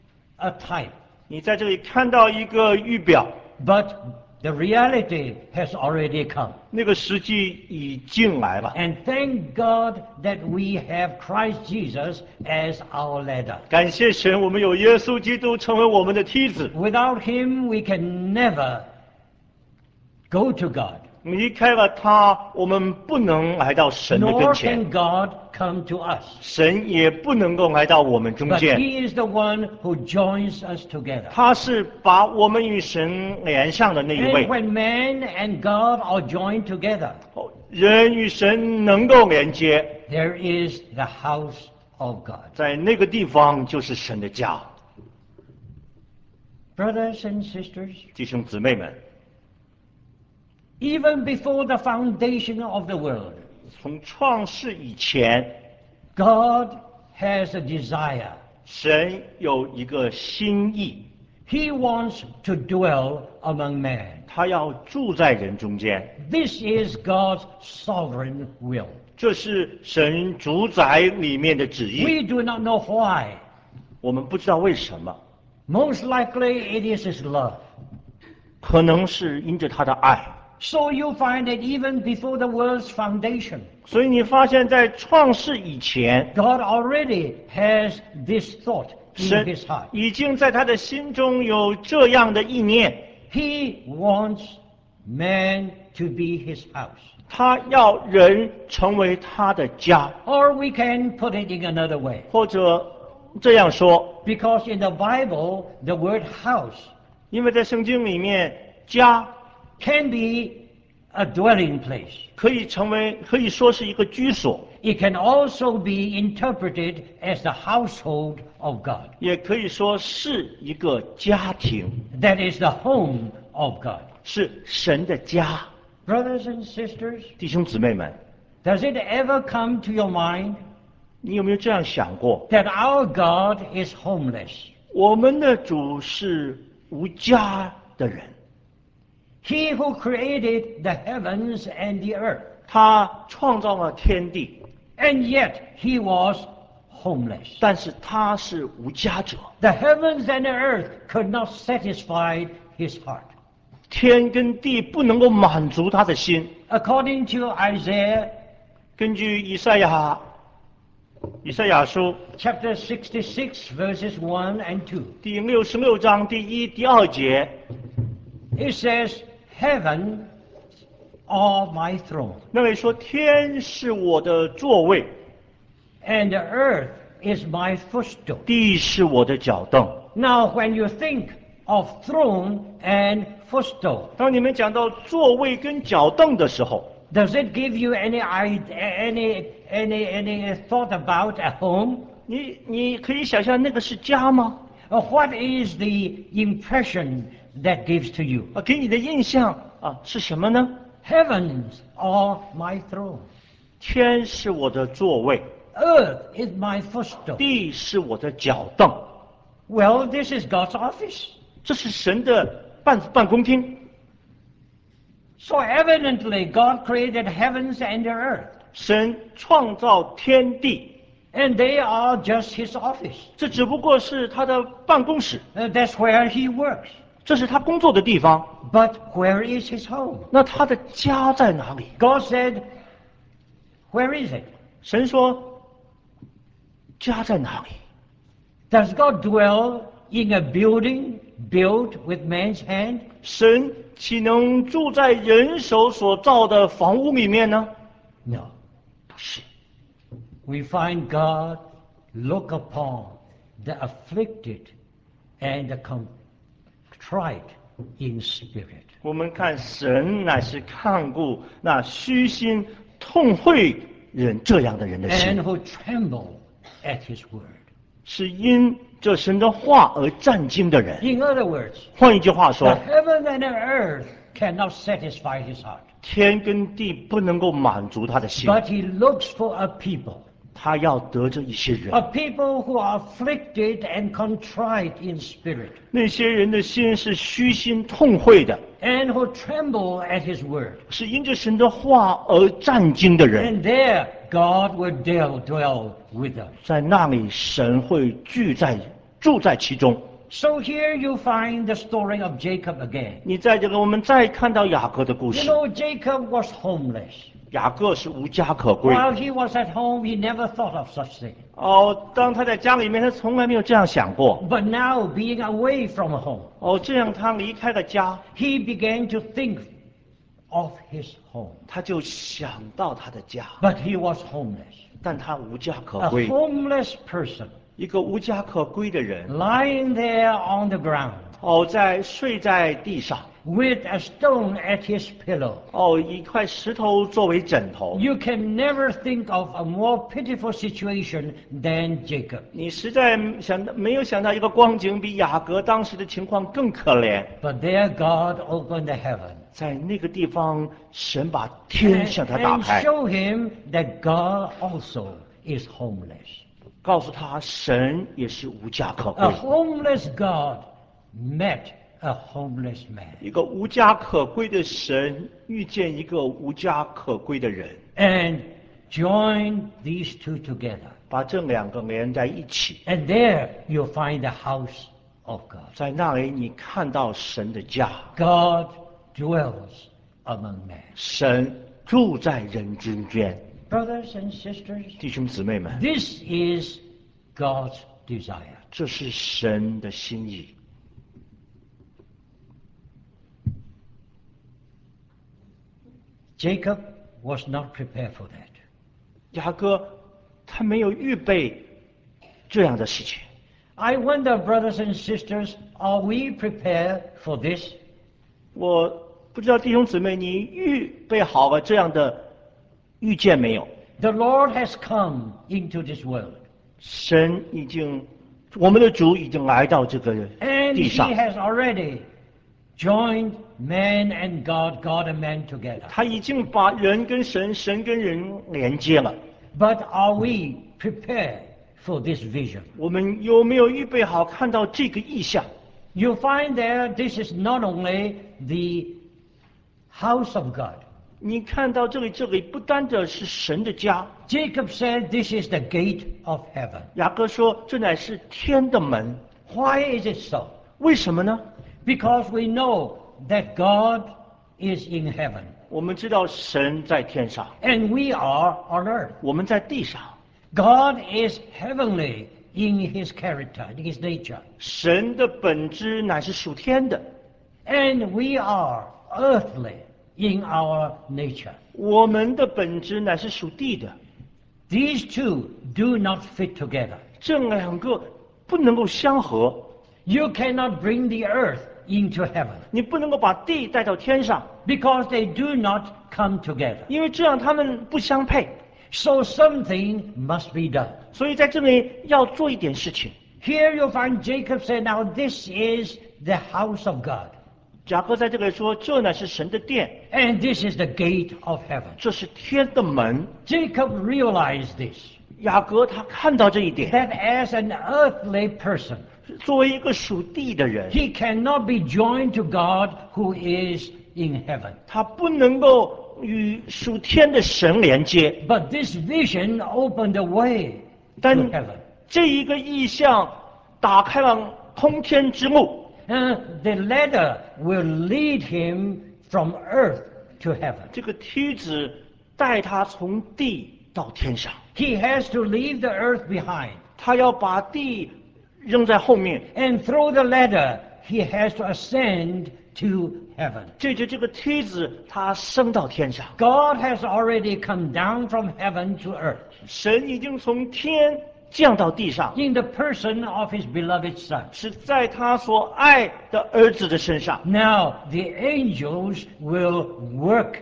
a type, 你在这里看到一个预表， but the reality has already come. 那个实际已经来了。 And thank God that we have Christ Jesus as our ladder. 感谢神，我们有耶稣基督成为我们的梯子。 Without Him, we can never go to God, 离开了他，我们不能来到神的跟 nor 前， can God come to us. 神也不能够来到我们中 But 间。 He is the one who joins us together. 他是把我们与神连上的那一 And 位。 when man and God are joined together, 哦人与神能够连接， there is the house of God. 在那个地方就是神的家。 Brothers and sisters, 弟兄姊妹们， even before the foundation of the world, 从创世以前， God has a desire. 神有一个心意， He wants to dwell among man. 他要住在人中间。 This is God's sovereign will. 这是神主宰里面的旨意。 We do not know why. 我们不知道为什么， Most likely it is His love. 可能是因着他的爱。 So you find that even before the world's foundation, 所以你发现，在创世以前， God already has this thought in 神 His heart. 已经在他的心中有这样的意念， He wants man to be His house. 他要人成为他的家， Or we can put it in another way. 或者这样说， Because in the Bible, the word house 因为在圣经里面，家 can be a dwelling place. 可以成为，可以说是一个居所， It can also be interpreted as the household of God. 也可以说是一个家庭， That is the home of God. 是神的家。 Brothers and sisters, 弟兄姊妹们， does it ever come to your mind 你有没有这样想过？ that our God is homeless? 我们的主是无家的人， He who created the heavens and the earth, 他创造了天地， and yet he was homeless. 但是他是无家者。 The heavens and the earth could not satisfy his heart. 天跟地不能够满足他的心。 According to Isaiah 根据以赛亚，以赛亚书 chapter sixty-six, verses one and two, 第六十六章第一、第二节， it says, Heaven are my throne, 那里说天是我的座位， and the earth is my footstool. 地是我的脚凳。 Now, when you think of throne and footstool, 当你们讲到座位跟脚凳的时候， does it give you any idea, any any any thought about a home? 你你可以想象那个是家吗？ Or what is the impression that gives to you? 啊，给你的印象啊是什么呢？ Heavens are my throne, 天是我的座位， earth is my footstool. 地是我的脚凳。 Well, this is God's office. 这是神的办办公厅。 So evidently, God created heavens and the earth, 神创造天地， and they are just His office. 这只不过是他的办公室， Uh, that's where He works. 这是他工作的地方。 But where is His home? 那他的家在哪里？ God said, where is it? 神说，家在哪里？ Does God dwell in a building built with man's hand? 神岂能住在人手所造的房屋里面呢？ No. 不是， We find God look upon the afflicted and the contrite in spirit. 我们看神乃是看顾那虚心痛悔人这样的人的 And 心， who tremble at His word. 是因这神的话而战惊的人。 In other words, 换一句话 the 说， heaven and the earth cannot satisfy His heart. 天跟地不能够满足他的心， But He looks for a people, 他要得着一些人 a，people who are afflicted and contrite in spirit, 那些人的心是虚心痛悔的， and who tremble at His word. 是因着神的话而战惊的人。 And there God will dwell, dwell with us. 在那里，神会聚在住在其中。 So here you find the story of Jacob again. 你在这个，我们再看到雅各的故 You 事。 know, Jacob was homeless. 雅各是无家可归。 While he was at home, he never thought of such thing. 哦，当他在家里面，他从来没有这样想过。 But now, being away from home, 哦，这样他离开了家， he began to think of his home. 他就想到他的家， But he was homeless. 但他无家可 A 归。 homeless person 一个无家可归的人， lying there on the ground 哦，在睡在地上， with a stone at his pillow. 哦，一块石头作为枕头。 You can never think of a more pitiful situation than Jacob. 你实在想没有想到一个光景比雅各当时的情况更可怜。 But there God opened the heaven 在那个地方，神把天 and, 向他打 and 开， show him that God also is homeless. 告诉他神也是无家可 A 归。 homeless God met a homeless man. 一个无家可归的神遇见一个无家可归的人， And joined these two together. 把这两个连在一起。 And there you'll find the house of God. 在那里，你看到神的家， God dwells among men. 神住在人之间。 Brothers and sisters, 弟兄姊妹们， this is God's desire. 这是神的心意。 Jacob was not prepared for that. 雅各他没有预备这样的事情。 I wonder, brothers and sisters, are we prepared for this? 我不知道弟兄姊妹，你预备好了这样的遇见没有？ The Lord has come into this world, 神已经，我们的主已经来到这个 and 地 He 上， has already joined man and God, God and man together. 他已经把人跟神、神跟人连接了。 But are we prepared for this vision? 我们有没有预备好看到这个意象？ You find there this is not only the house of God. 你看到这里，这里不单的是神的家。 Jacob said, "This is the gate of heaven." 雅各说，这乃是天的门。 Why is it so? 为什么呢？ Because we know that God is in heaven 我们知道神在天上， and we are on earth. 我们在地上。 God is heavenly in His character, in His nature. 神的本质乃是属天的， And we are earthly in our nature. 我们的本质乃是属地的。 These two do not fit together. 这两个不能够相合， You cannot bring the earth into heaven 你不能够把地带到天上， because they do not come together. 因为这样他们不相配。 So something must be done. 所以在这里要做一点事情。 Here you find Jacob said, "Now this is the house of God, 雅各在这里说，这乃是神的殿， and this is the gate of heaven." 这是天的门。 Jacob realized this, 雅各他看到这一点， that as an earthly person, 作为一个属地的人， he cannot be joined to God who is in heaven. 他不能够与属天的神连接。 But this vision opened the way to 但 heaven. 这一个意象打开了通天之路， Uh, the ladder will lead him from earth to heaven. 这个梯子带他从地到天上， He has to leave the earth behind. 他要把地扔在后面， And through the ladder, he has to ascend to heaven. 借着这个梯子，他升到天上。 God has already come down from heaven to earth 神已经从天降到地上， in the person of his beloved Son. 是在他所爱的儿子的身上。 Now, the angels will work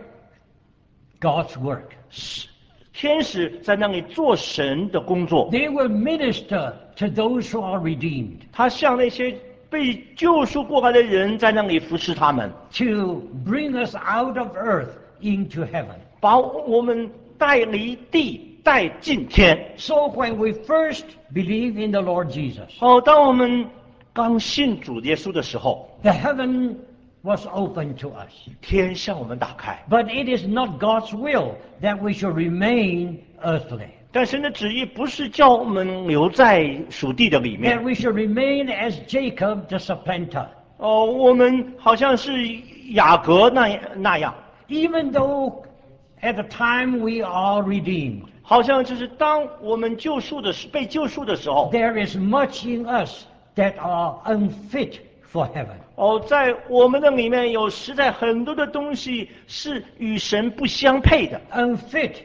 God's work. 天使在那里做神的工作， They will minister to those who are redeemed, 他向那些被救赎过来的人在那里服侍他们， to bring us out of earth into heaven. 把我们带离地带进天。 So when we first believe in the Lord Jesus, 哦，当我们刚信主耶稣的时候， the heaven was open to us. 天向我们打开， But it is not God's will that we should remain earthly, 但神的旨意不是叫我们留在属地的里 that 面。 we should remain as Jacob the supplanter. 哦，我们好像是雅各那那样， Even though at the time we are redeemed, 好像就是当我们救赎的时被救赎的时候， there is much in us that are unfit for heaven. 哦，在我们的里面有实在很多的东西是与神不相配的， Unfit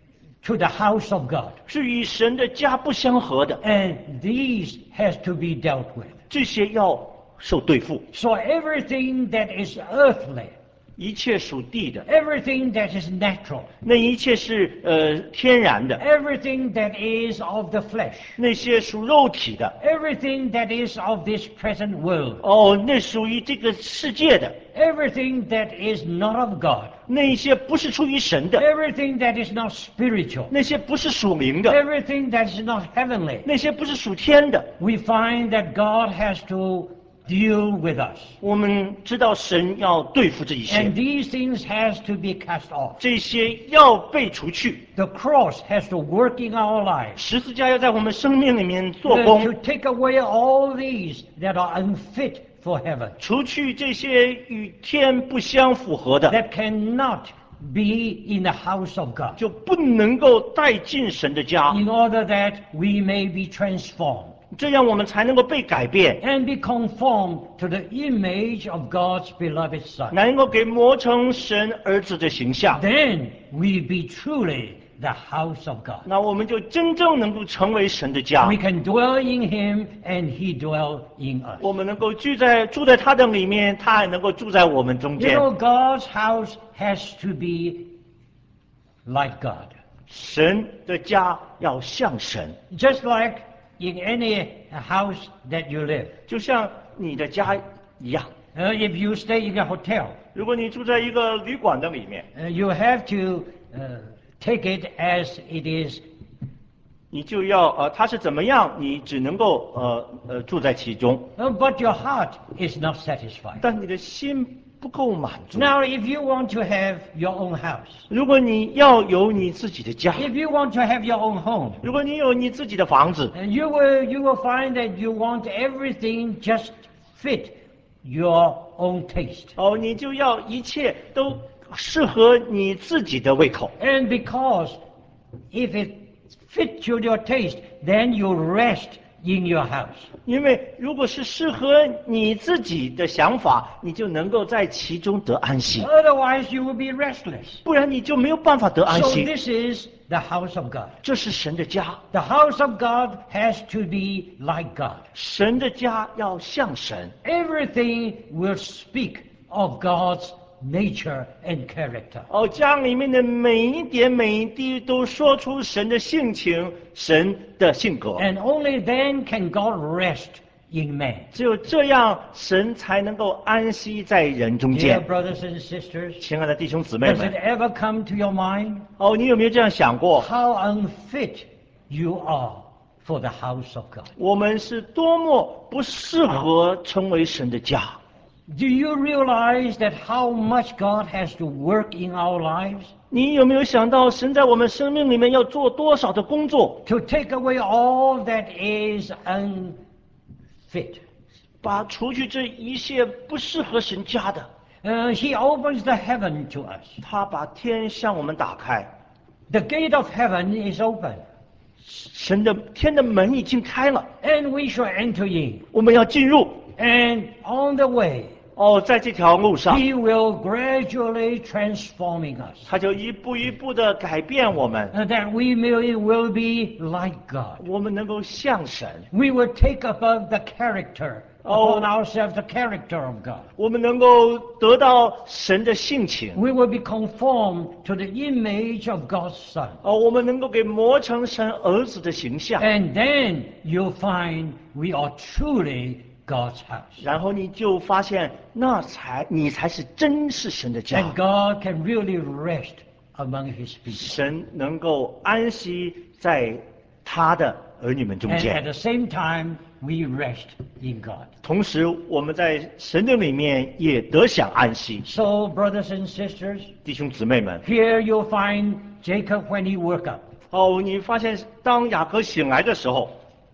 to the house of God. 是与神的家不相合的， And these has to be dealt with. 这些要受对付。 So everything that is earthly, 一切属地的， everything that is natural, 那一切是呃天然的， everything that is of the flesh, 那些属肉体的， everything that is of this present world, 哦，那属于这个世界的， everything that is not of God, 那一些不是出于神的， everything that is not spiritual, 那些不是属灵的， everything that is not heavenly, 那些不是属天的。 we find that God has to deal with us. 我们知道神要对付这一切 And，these things has to be cast off. 这些要被除去， The cross has to work in our lives 十字架要在我们生命里面做 to 工， take away all these that are unfit for heaven, 除去这些与天不相符合的， that cannot be in the house of God, 就不能够带进神的家， in order that we may be transformed 这样我们才能够被改变， and be conformed to the image of God's beloved Son. 能够给磨成神儿子的形象， Then we be truly the house of God. 那我们就真正能够成为神的家 We，can dwell in Him and He dwell in us. 我们能够居在住在他的里面，他还能够住在我们中 You 间。 know, God's house has to be like God. 神的家要像神， Just like in any house that you live. 就像你的家一样。 Uh, if you stay in a hotel, 如果你住在一个旅馆的里面， uh, you have to uh, take it as it is. 你就要呃，它是怎么样，你只能够呃呃住在其中， Uh, but your heart is not satisfied. 但你的心不够满足。 Now, if you want to have your own house, 如果你要有你自己的家， if you want to have your own home, 如果你有你自己的房子， and you will, you will find that you want everything just fit your own taste. 哦，你就要一切都适合你自己的胃口。 And because if it fits to your taste, then you rest in your house. 因为如果是适合你自己的想法，你就能够在其中得安息， Otherwise, you will be restless. 不然你就没有办法得安 So 息。 this is the house of God. 这是神的家， The house of God has to be like God. 神的家要像神， Everything will speak of God's nature and character. 哦，家里面的每一点每一滴都说出神的性情、神的性格。 And only then can God rest in man. 只有这样，神才能够安息在人中 Dear 间。 brothers and sisters, 亲爱的弟兄姊妹 does it 们， ever come to your mind 哦，你有没有这样想过？ how unfit you are for the house of God? 我们是多么不适合成为神的家？ Do you realize that how much God has to work in our lives 你有没有想到，神在我们生命里面要做多少的工作， to take away all that is unfit? 把除去这一切不适合神家的， Uh, he opens the heaven to us. 他把天向我们打开， The gate of heaven is open, 神的天的门已经开了， and we shall enter in. 我们要进入。 And on the way, 哦，在这条路上， He will gradually transforming us, 他就一步一步的改变我们， uh, that we may, will be like God. 我们能够像神， We will take up uh, the character Oh. upon ourselves, the character of God. 我们能够得到神的性情。 We will be conformed to the image of God's Son. 哦，我们能够给磨成神儿子的形象， And then you'll find we are truly God's house. 然后你就发现，那才你才是真是神的家 And，God can really rest among His people. 神能够安息在他的儿女们中 And at 间。 the same time, we rest in God. 同时，我们在神的里面也得享安息。 So, brothers and sisters, 弟兄姊妹们， here you'll find Jacob when he woke up. 哦，你发现当雅各醒来的时候，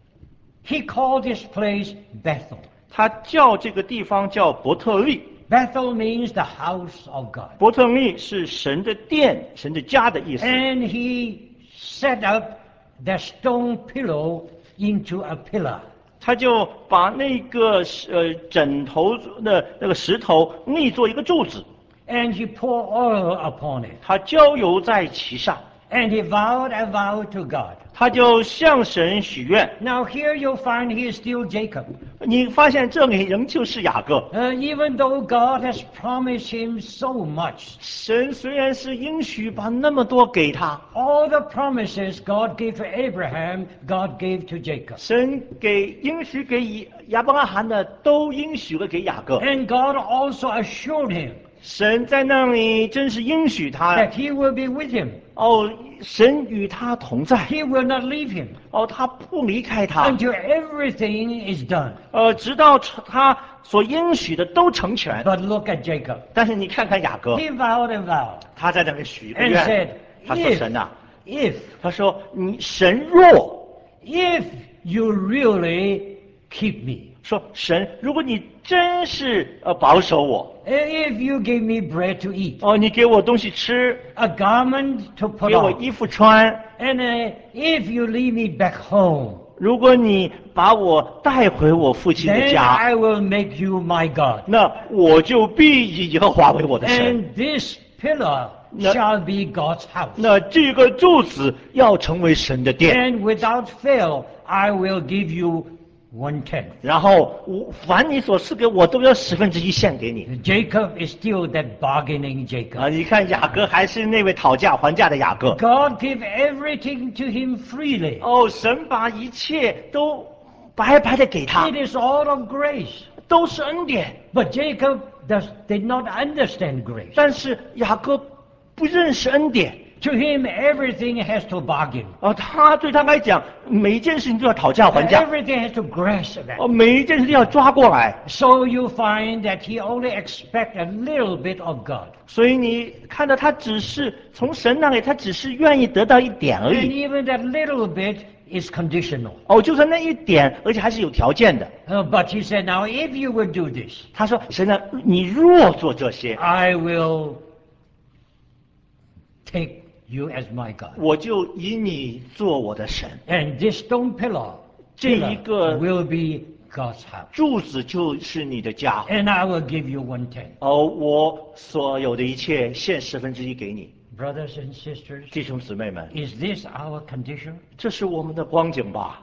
He called this place Bethel. 他叫这个地方叫伯特利。 Bethel means the house of God. 伯特利是神的殿、神的家的意思。 And he set up the stone pillow into a pillar. 他就把那个呃枕头的那个石头立作一个柱子， And he poured oil upon it. 他浇油在其上， And he vowed a vow to God. 他就向神许愿。 Now here you'll find he is still Jacob. 你发现这里仍旧是雅各。 Uh, even though God has promised him so much, 神虽然是应许把那么多给他， all the promises God gave to Abraham, God gave to Jacob. 神给应许给以亚伯拉罕的都应许了给雅各。 And God also assured him 神在那里真是应许他 that he will be with him. 哦，神与他同在 He will not leave him 哦，他不离开他 until everything is done. 呃，直到他所应许的都成全。 But look at Jacob. 但是你看看雅各， He vowed a vow 他在那里许一个 and 愿 said,， 他说 if, 神呐、 if, 他说你神若 if you really keep me, 说神，如果你真是呃保守我， if you give me bread to eat, 哦，你给我东西吃， a garment to put 给我 on, 衣服穿， and uh, if you lead me back home, 如果你把我带回我父亲的 then 家， I will make you my God. 那我就必以耶和华为我的神。 And this pillar 那 shall be God's house. 那这个柱子要成为神的殿， And without fail, I will give you one tenth. 然后我凡你所赐给我都要十分之一献给你。 Jacob is still that bargaining Jacob. 啊，你看雅各还是那位讨价还价的雅各。 God gave everything to him freely. 哦，神把一切都白白的给他， It is all of grace. 都是恩典。 But Jacob does, did not understand grace. 但是雅各不认识恩典， To him, everything has to bargain. 啊，他对他来讲，每一件事情都要讨价还价， Everything has to grasp that. 哦，每一件事都要抓过来。 So you find that he only expects a little bit of God. 所以你看到他只是从神那里，他只是愿意得到一点而 And 已。 even that little bit is conditional. 哦，就算那一点，而且还是有条件的。 Uh, but he said, now if you would do this, 他说：“神啊，你若做这些， I will take you as my God. 我就以你做我的神， And this stone pillar, 这一个 pillar will be God's house. 柱子就是你的家。 And I will give you one tenth. 哦，我所有的一切献十分之一给你。” Brothers and sisters, 弟兄姊妹们， is this our condition? 这是我们的光景吧？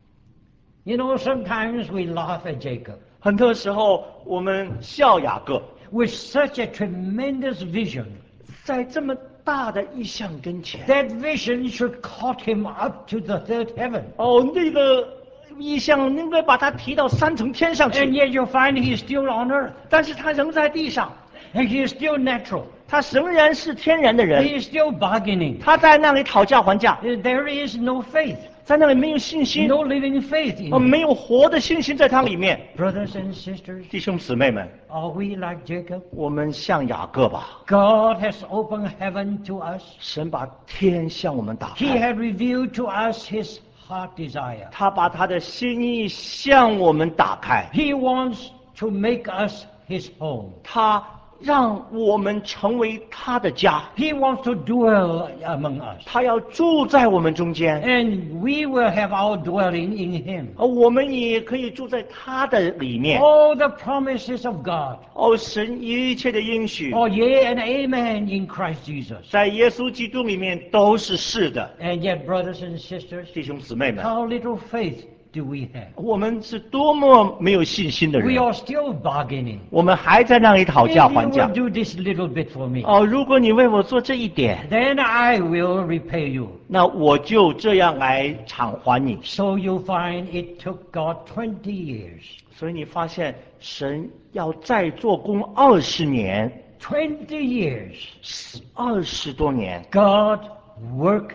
You know, sometimes we laugh at Jacob. 很多时候我们笑雅各， With such a tremendous vision, 在这么大的意象跟前， that vision should caught him up to the third heaven. 哦，那个意象应该把他提到三层天上 And 去， yet you find he is still on earth. 但是他仍在地上， And he is still natural. 他仍然是天然的人， He is still bargaining. 他在那里讨价还价， There is no faith, 在那里没有信心， no living faith 哦， in him. 没有活的信心在他里面。 Brothers and sisters, 弟兄姊妹们， are we like Jacob? 我们像雅各吧， God has opened heaven to us. 神把天向我们打 He 开， had revealed to us his heart desire. 他把他的心意向我们打开， He wants to make us his home. 他让我们成为他的家， He wants to dwell among us. 他要住在我们中间， And we will have our dwelling in him. 而我们也可以住在他的里面。 All the promises of God 哦，神一切的应许， are yea and amen in Christ Jesus. 在耶稣基督里面都是是的。 And yet, brothers and sisters, 弟兄姊妹们， how little faith do we have? 我们是多么没有信心的 We 人， are still bargaining. 我们还在那里讨 If 价 you 还价 will。do this little bit for me, 哦，如果你为我做这一点， then I will repay you. 那我就这样来偿还你。 So you find it took God twenty years. 所以你发现神要再做工二十年， twenty years. 二十多年， God worked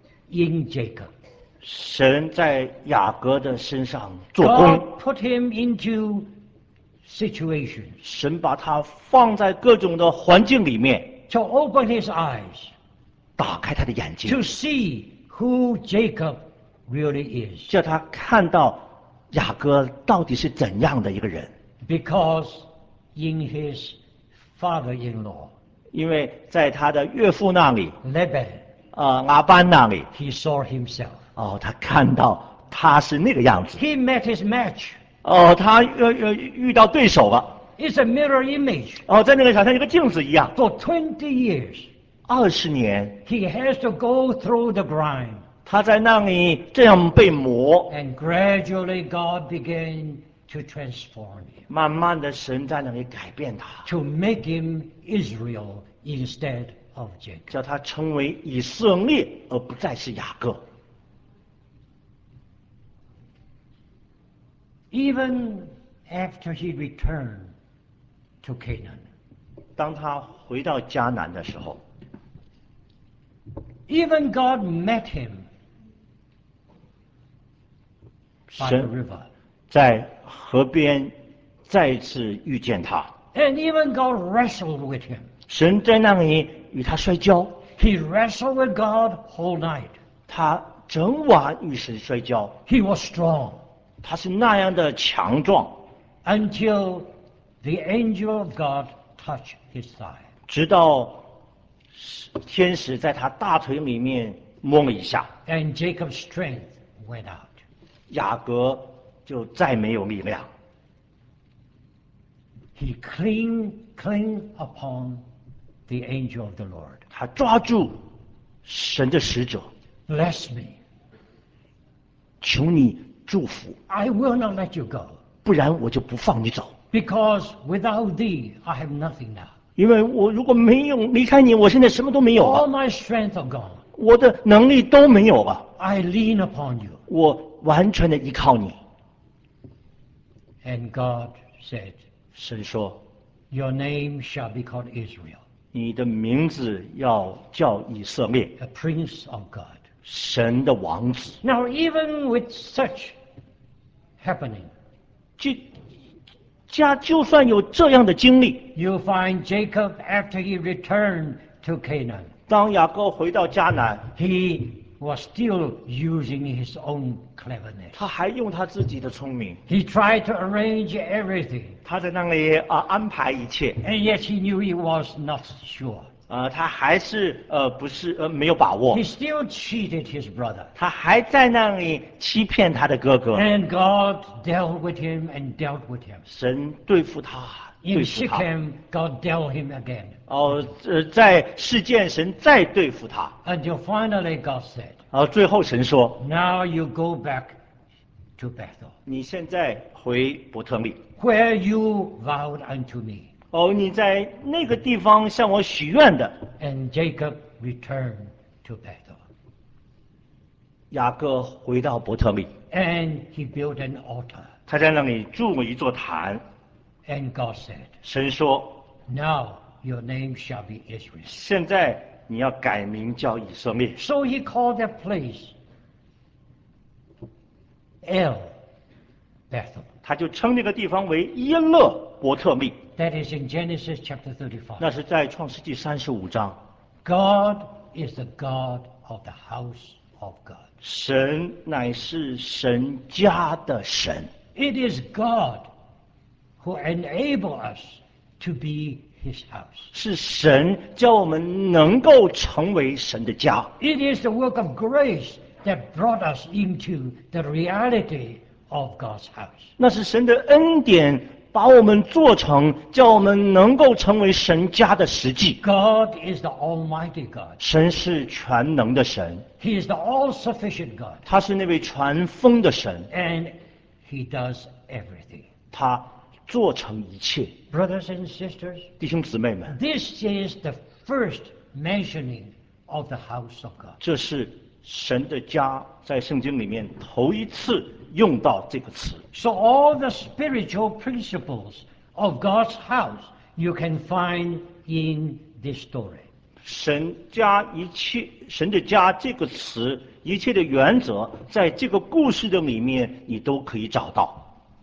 in Jacob. 神在雅各的身上做工， God put him into situations 神把他放在各种的环境里面， to open his eyes 打开他的眼睛， to see who Jacob really is. 叫他看到雅各到底是怎样的一个人。 Because in his father-in-law, 因为在他的岳父那里， Laban, 呃，阿班那里， he saw himself. 哦，他看到他是那个样子， He met his match. 哦，他呃呃遇到对手了， It's a mirror image. 哦，在那个好像一个镜子一样。 For twenty years, 二十年， he has to go through the grind. 他在那里这样被磨， And gradually God began to transform him, 慢慢的神在那里改变他， to make him Israel instead of Jacob. 叫他成为以色列，而不再是雅各。 Even after he returned to Canaan, 当他回到迦南的时候， even God met him by the 神 river. 在河边再次遇见他， And even God wrestled with him. 神在那里与他摔跤， He wrestled with God whole night. 他整晚与神摔跤， He was strong 他是那样的强壮， until the angel of God touched his thigh. 直到天使在他大腿里面摸了一下， And Jacob's strength went out. 雅各就再没有力量。 He cling, cling upon the angel of the Lord. 他抓住神的使者， Bless me. 求你祝福， I will not let you go, 不然我就不放你走。 because without thee I have nothing now. 因为我如果没有离开你，我现在什么都没有 All 了， my strength are gone. 我的能力都没有了， I lean upon you. 我完全的依靠你。 And God said, 神说， your name shall be called Israel, 你的名字要叫以色列， a prince of God. 神的王子。 Now, even with such happening, 就家就算有这样的经历， you find Jacob after he returned to Canaan. 当雅各回到迦南， He was still using his own cleverness. 他还用他自己的聪明， He tried to arrange everything, 他在那里啊安排一切， and yet he knew he was not sure. 啊，他还是呃不是呃没有把握 He，still cheated his brother. 他还在那里欺骗他的哥哥。 And God dealt with him and dealt with him. 神对付他， In 对付他。 Shechem, God dealt him again. 哦，呃，在事件神再对付他， Until finally God said, 然后最后神说 now you go back to Bethel, 你现在回伯特利， where you vowed unto me. 哦，你在那个地方向我许愿的。 And Jacob returned to Bethel. 雅各回到伯特利， And he built an altar. 他在那里筑了一座坛。 And God said, 神说 now your name shall be Israel. 现在你要改名叫以色列。 So he called that place El Bethel. 他就称那个地方为耶勒伯特利， That is in Genesis chapter thirty-five. 那是在创世纪三十五章。 God is the God of the house of God. 神乃是神家的神， It is God who enables us to be his house. 是神叫我们能够成为神的家。 It is the work of grace that brought us into the reality of God's house. 那是神的恩典，把我们做成，叫我们能够成为神家的实际。 God is the Almighty God. 神是全能的神， He is the all-sufficient God. 他是那位传风的神， And he does everything. 他做成一切。 Brothers and sisters, 弟兄姊妹们， this is the first mentioning of the house of God. 这是神的家在圣经里面头一次用到这个词。 So all the spiritual principles of God's house you can find in this story. 神家一切，神的家这个词，一切的原则，在这个故事的里面，你都可以找到。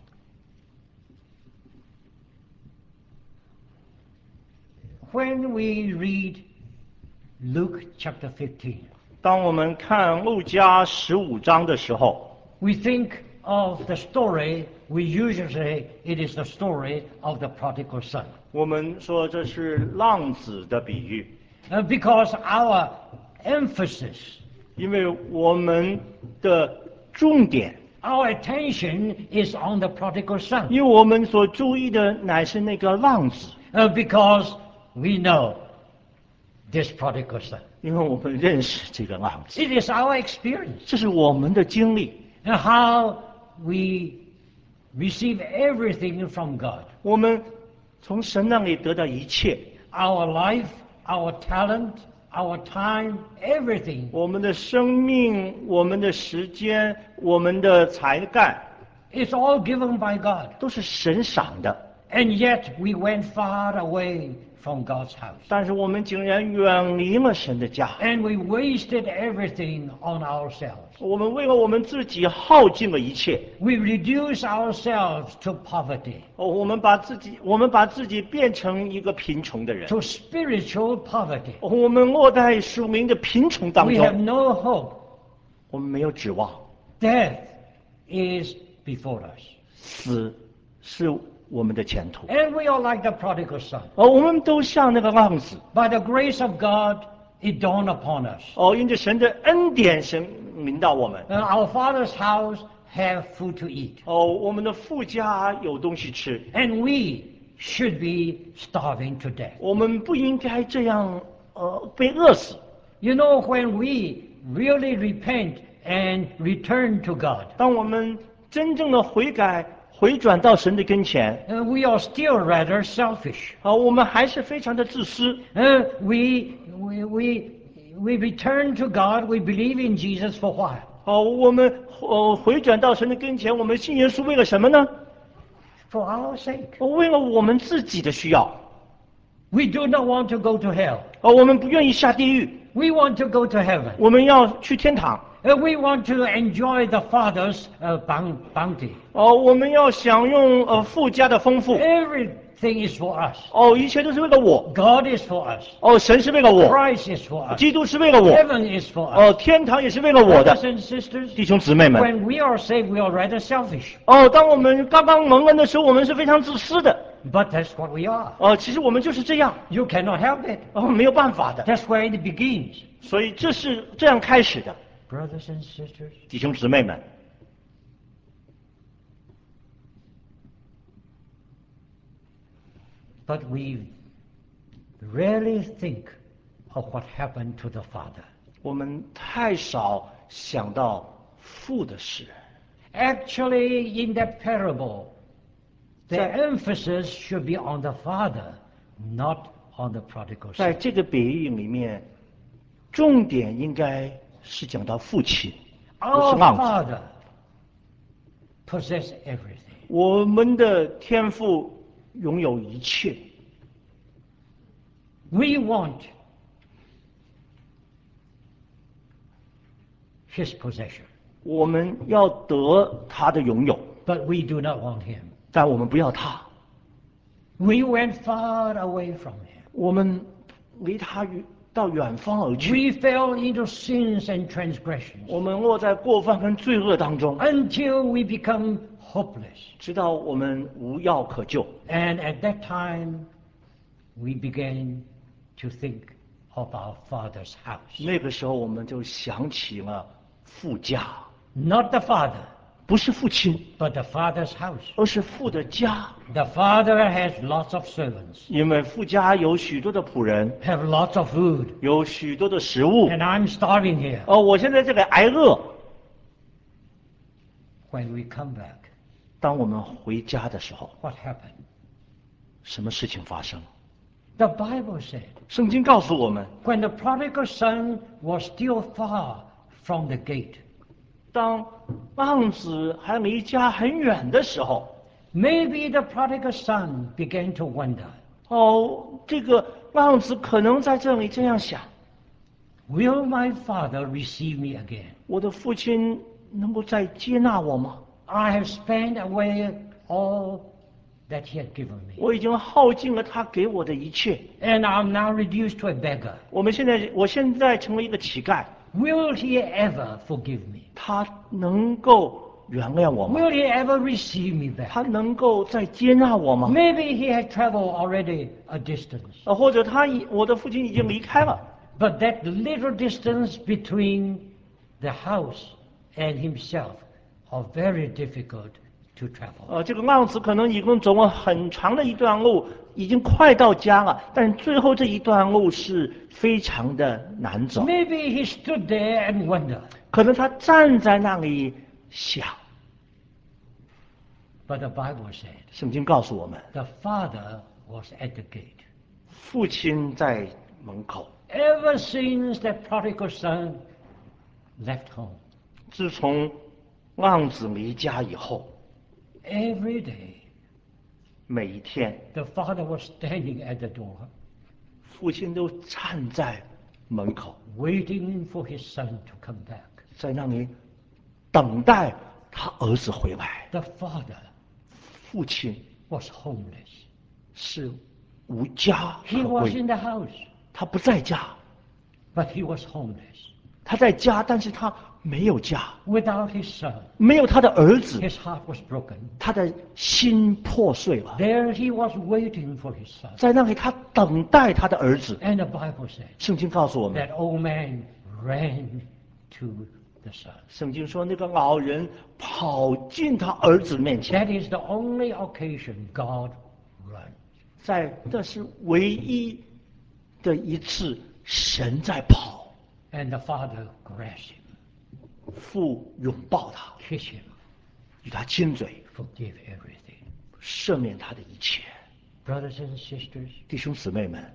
When we read Luke chapter fifteen, 当我们看路加十五章的时候， we think of the story, we usually say it is the story of the prodigal son. 我们说这是浪子的比喻， Uh, because our emphasis, 因为我们的重点， our attention is on the prodigal son. 因为我们所注意的乃是那个浪子， Uh, because we know this prodigal son. 因为我们认识这个浪子， It is our experience 这是我们的经历。 and how we receive everything from God. 我们从神那里得到一切， Our life, our talent, our time, everything. 我们的生命、我们的时间、我们的才干， It's all given by God. 都是神赏的。 And yet we went far away from God's house. 但是我们竟然远离了神的家， And we wasted everything on ourselves. 我们为了我们自己耗尽了一切。 We reduce ourselves to poverty, 哦，我们把自己，我们把自己变成一个贫穷的人， to spiritual poverty. 哦我们落在属灵的贫穷当 We have 中， no hope. 我们没有指望， Death is before us. 死是我们的前途。 And we are like the prodigal son. 哦，我们都像那个浪子， By the grace of God, it dawned upon us. 哦，因着神的恩典，神临到我们。 And our father's house have food to eat. 哦，我们的富家有东西吃， And we should be starving to death. 我们不应该这样呃被饿死。 You know, when we really repent and return to God, 当我们真正的悔改、回转到神的跟前， uh, we are still rather selfish. 啊，我们还是非常的自私。 Uh, we, we, we, we return to God, we believe in Jesus for what? 哦，我们呃回转到神的跟前，我们信耶稣为了什么呢？ For our sake. 哦为了我们自己的需要。 We do not want to go to hell. 哦，我们不愿意下地狱， We want to go to heaven. 我们要去天堂。 Uh, we want to enjoy the Father's uh, boun- bounty. 哦，我们要享用呃附加的丰富。 Everything is for us. 哦，一切都是为了我。 God is for us. 哦，神是为了我， Christ is for us. 基督是为了我。 Heaven is for us. 哦，天堂也是为了我的。 Brothers and sisters, 弟兄姊妹们， when we are saved, we are rather selfish. 哦，当我们刚刚蒙恩的时候，我们是非常自私的。 But that's what we are. 哦，其实我们就是这样。 You cannot help it. 哦，没有办法的。 That's where it begins. 所以这是这样开始的。 Brothers and sisters, 弟兄姊妹们， but we rarely think of what happened to the Father. 我们太少想到父的事。 Actually, in that parable, the 在- emphasis should be on the Father, not on the prodigal 在 son. 这个比喻里面，重点应该是讲到父亲，不 Our 是浪子。 Father possesses everything. 我们的天父拥有一切， We want His possession, 我们要得他的拥有， but we do not want Him. 但我们不要他， We went far away from Him. 我们离他远到远方而去。 We fell into sins and transgressions 我们落在过犯跟罪恶当中， until we become hopeless. 直到我们无药可救。 And at that time, we began to think of our Father's house. 那个时候，我们就想起了父家， Not the Father, 不是父亲， but the Father's house. 而是父的家。 The Father has lots of servants, 因为父家有许多的仆人， have lots of food, 有许多的食物。 and I'm starving here. 哦，我现在这个挨饿。 When we come back, 当我们回家的时候， what happened? 什么事情发生？ The Bible said, 圣经告诉我们， when the prodigal son was still far from the gate, 当浪子还离家很远的时候， maybe the prodigal son began to wonder, 哦，这个浪子可能在这里这样想： will my father receive me again? 我的父亲能够再接纳我吗？ I have spent away all that he had given me, 我已经耗尽了他给我的一切， and I'm now reduced to a beggar. 我们现在，我现在成为一个乞丐， Will he ever forgive me? 他能够原谅我吗？ Will he ever receive me back? 他能够再接纳我吗？ Maybe he had traveled already a distance, 呃，或者他已，我的父亲已经离开了， but that little distance between the house and himself are very difficult to travel. 呃，这个浪子可能已经走了很长的一段路，已经快到家了，但最后这一段路是非常的难走。 Maybe he stood there and wondered, 可能他站在那里想， but the Bible said 圣经告诉我们， the father was at the gate. 父亲在门口。 Ever since that prodigal son left home, 自从浪子离家以后， every day 每一天， the father was standing at the door, 父亲都站在门口， waiting for his son to come back. 在那里等待他儿子回来。 The father 父亲 was homeless. 是无家可 He was 归， in the house, 他不在家， but he was homeless. 他在家，但是他没有家， Without his son, 没有他的儿子， his heart was broken. 他的心破碎了。 There he was waiting for his son. 在那里，他等待他的儿子。 And the Bible said 圣经告诉我们， that old man ran to the son. 圣经说那个老人跑进他儿子面前， That is the only occasion God runs. 在这是唯一的一次，神在跑， And the Father grabs him, 父拥抱他， kiss him, 与他亲嘴， forgive everything. 赦免他的一切。 Brothers and sisters, 弟兄姊妹们，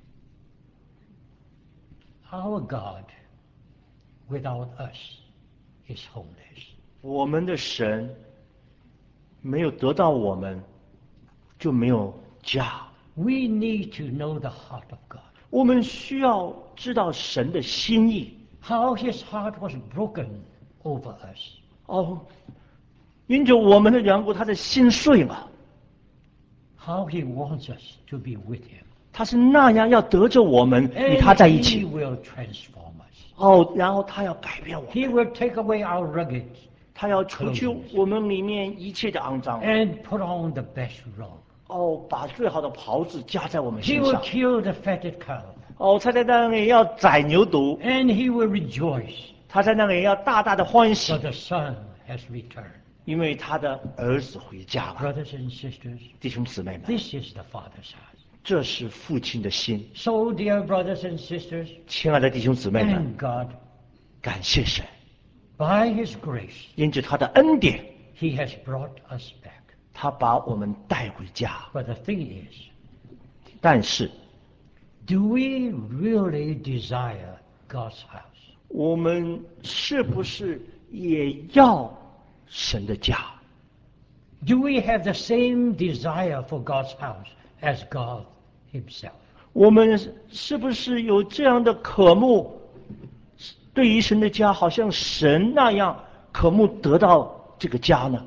our God without us is homeless. 我们的神没有得到我们，就没有家。 We need to know the heart of God. 我们需要知道神的心意。 How his heart was broken over us. 哦，因着我们的缘故，他的心碎了。 How he wants us to be with him. 他是那样要得着我们，与 And 他在一 he 起。 will transform us. 哦，然后他要改变我们， He will take away our rugged 他要除去我们里面一切的肮脏。 and put on the best robe. 哦，把最好的袍子加在我们 He 身 will 上。 kill the fatted cow. 哦，他在那里要宰牛犊， And he will rejoice 他在那里要大大的欢喜 for， the son has returned. 因为他的儿子回家了。 Brothers and sisters, 弟兄姊妹们， this is the Father's heart. 这是父亲的心。 So, dear brothers and sisters, 亲爱的弟兄姊妹们， thank God, 感谢神， by his grace, 因着他的恩典， he has brought us back. 他把我们带回家。 But the thing is, 但是 do we really desire God's house? 我们是不是也要神的家？ Do we have the same desire for God's house as God himself? 我们是不是有这样的渴慕，对于神的家，好像神那样渴慕得到这个家呢？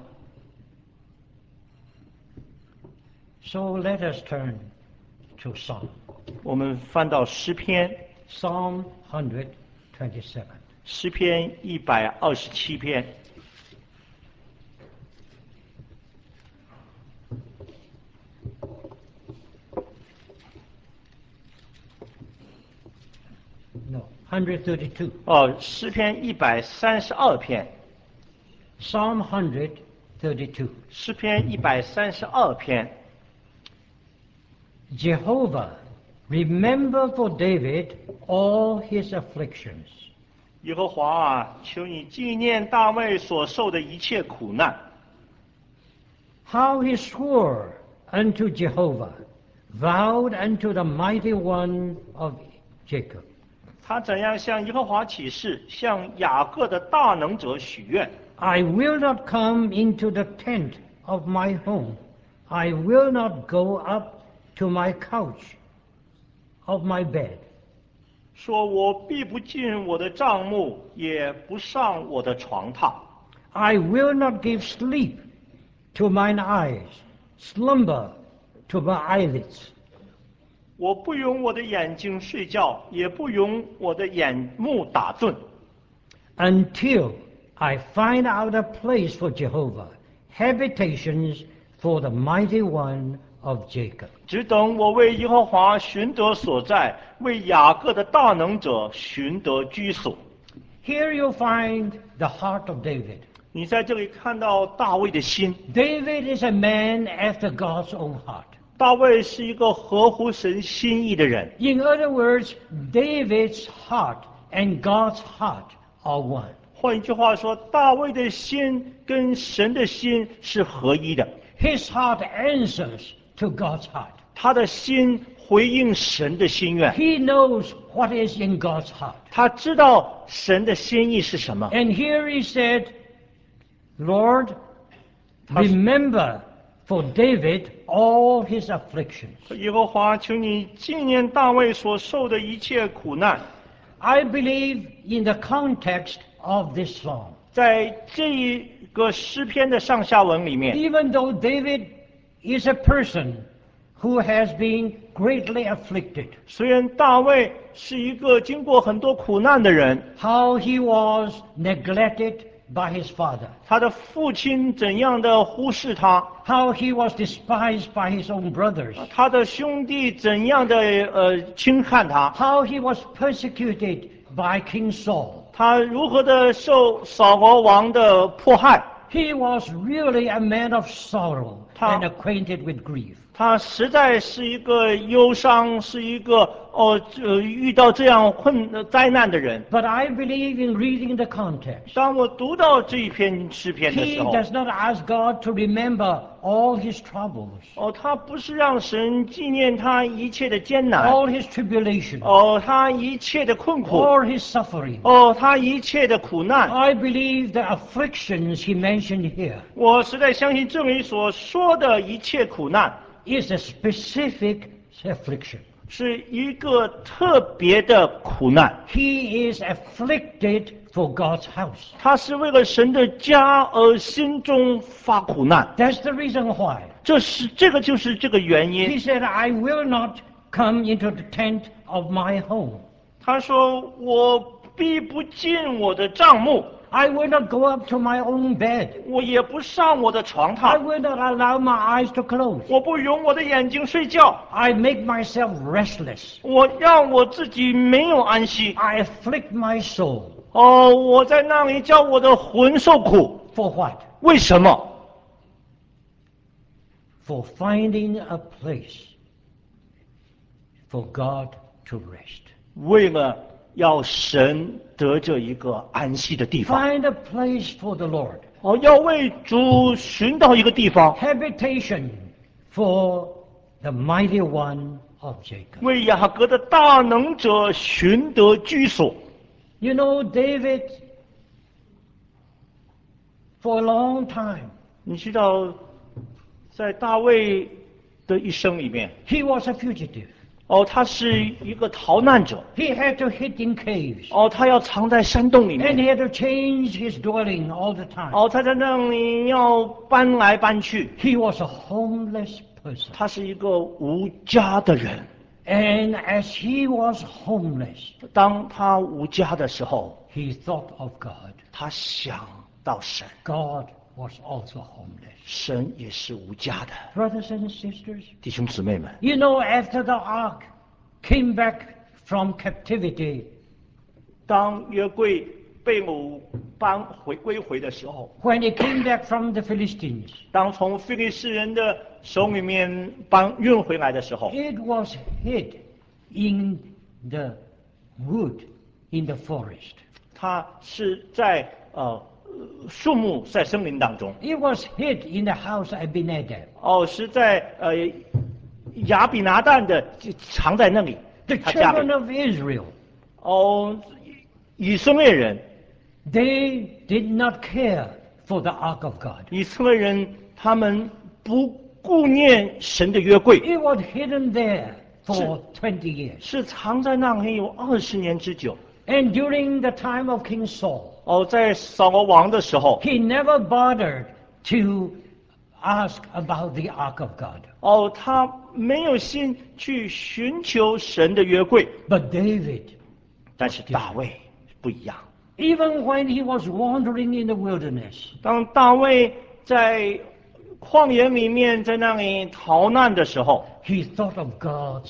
So let us turn to Psalm. 我们翻到诗篇， Psalm one twenty-seven. 诗篇一百二十七篇。 No, one thirty-two. 哦，诗篇一百三十二篇， Psalm one thirty-two. 诗篇一百三十二篇。 Jehovah, remember for David all his afflictions. 耶和华啊，求你纪念大卫所受的一切苦难。 How he swore unto Jehovah, vowed unto the mighty one of Jacob. 他怎样向耶和华起誓，向雅各的大能者许愿。 I will not come into the tent of my home. I will not go up to my couch of my bed. 说我必不进我的帐幕，也不上我的床榻。 I will not give sleep to mine eyes, slumber to my eyelids. 我不容我的眼睛睡觉，也不容我的眼目打盹， Until I find out a place for Jehovah, habitations for the mighty one of Jacob. 只等我为耶和华寻得所在，为雅各的大能者寻得居所。 Here you'll find the heart of David. 你在这里看到大卫的心， David is a man after God's own heart. 大卫是一个合乎神心意的人。 In other words, David's heart and God's heart are one. 换一句话说，大卫的心跟神的心是合一的， His heart answers to God's heart. 他的心回应神的心愿， He knows what is in God's heart. 他知道神的心意是什么。 And here he said, Lord, remember for David all his afflictions. 耶和华，求你纪念大卫所受的一切苦难。 I believe in the context of this psalm. 在这一个诗篇的上下文里面， Even though David is a person who has been greatly afflicted, 虽然大卫是一个经过很多苦难的人， how he was neglected by his father, 他的父亲怎样的忽视他， how he was despised by his own brothers, 他的兄弟怎样的呃轻看他， how he was persecuted by King Saul. 他如何的受扫罗王的迫害。 He was really a man of sorrow 他- and acquainted with grief. 他实在是一个忧伤，是一个哦，呃，遇到这样困呃灾难的人。 But I believe in reading the context. 当我读到这一篇诗篇的 He 时候， does not ask God to remember all his troubles, 哦，他不是让神纪念他一切的艰难， all his tribulation, 哦，他一切的困苦， all his suffering. 哦，他一切的苦难。 I believe the afflictions he mentioned here 我实在相信这里所说的一切苦难， is a specific affliction. 是一个特别的苦难。 He is afflicted for God's house. 他是为了神的家而心中发苦难。 That's the reason why. 这是这个就是这个原 He 因。 said, I will not come into the tent of my home. 他说：“我必不进我的帐幕， I will not go up to my own bed. 我也不上我的床 I 榻， will not allow my eyes to close. 我不容我的眼睛睡觉， I make myself restless. 我让我自己没有安息。 I afflict my soul. 哦，我在那里叫我的魂受苦， For what? 为什么？ For finding a place for God to rest. 为了要神得这一个安息的地方。 Find a place for the Lord. 哦，要为主寻到一个地方， Habitation for the mighty one of Jacob. 为雅各的大能者寻得居所。 You know, David, for a long time, 你知道，在大卫的一生里面， he was a fugitive. 哦，他是一个逃难者， He had to hide in caves. 哦，他要藏在山洞里 And 面， he had to change his dwelling all the time. 哦，他在那里要搬来搬去， He was a homeless person. 他是一个无家的人。 And as he was homeless, 当他无家的时候， he thought of God. 他想到神， God was also homeless. 神也是无家的。 Brothers and sisters, 弟兄姊妹们， you know, after the ark came back from captivity, 当约柜被掳搬回归回的时候， when it came back from the Philistines, 当从非利士人的手里面搬运回来的时候， it was hid in the wood, in the forest. 他是在呃树木在森林当中， It was hid in the house of Abinadab. 哦，是在呃亚比拿旦的藏在那里， The 他家 children 里。 of Israel, 哦，以色列人， they did not care for the ark of God. 以色列人他们不顾念神的约柜， It was hidden there for twenty years. 是藏在那里有二十年之久。 And during the time of King Saul, 哦，在扫罗王的时候， he never bothered to ask about the ark of God. 哦，他没有心去寻求神的约柜， But David, 但是大卫不一样。 even when he was wandering in the wilderness, 当大卫在旷野里面在那里逃难的时候， he thought of God's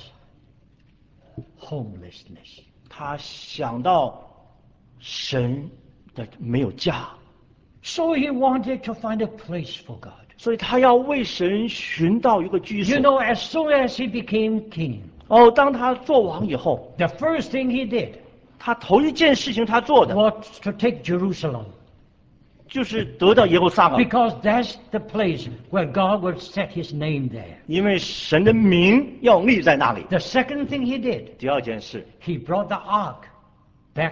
homelessness. 他想到神的没有家， So he wanted to find a place for God. 所以他要为神寻到一个居所 You。know, as soon as he became king, 哦，当他做王以后， the first thing he did 他头一件事情他做的 was to take Jerusalem, 就是得到耶路撒冷， because that's the place where God would set his name there. 因为神的名要立在那里。 The second thing he did, 第二件事， he brought the ark back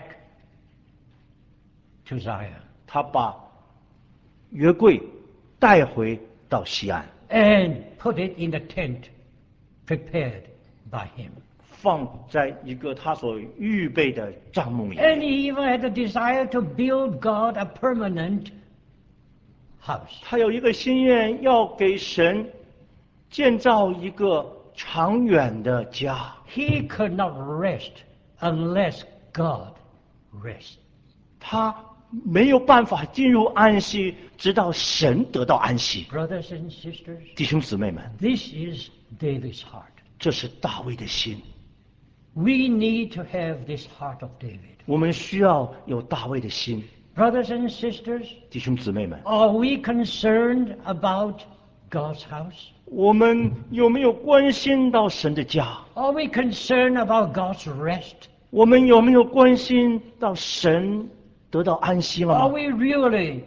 to Zion 他把约柜带回到西安， and put it in the tent prepared by him. 放在一个他所预备的帐幕里 And 面。 he even had a desire to build God a permanent house. 他有一个心愿，要给神建造一个长远的家。 He could not rest unless God rests. 他没有办法进入安息，直到神得到安息。 Brothers and sisters, 弟兄姊妹们， this is David's heart. 这是大卫的心。 We need to have this heart of David. 我们需要有大卫的心。 Brothers and sisters, 弟兄姊妹们， are we concerned about God's house? 我们有没有关心到神的家？ Are we concerned about God's rest? 我们有没有关心到神得到安息了 Are 吗？ we really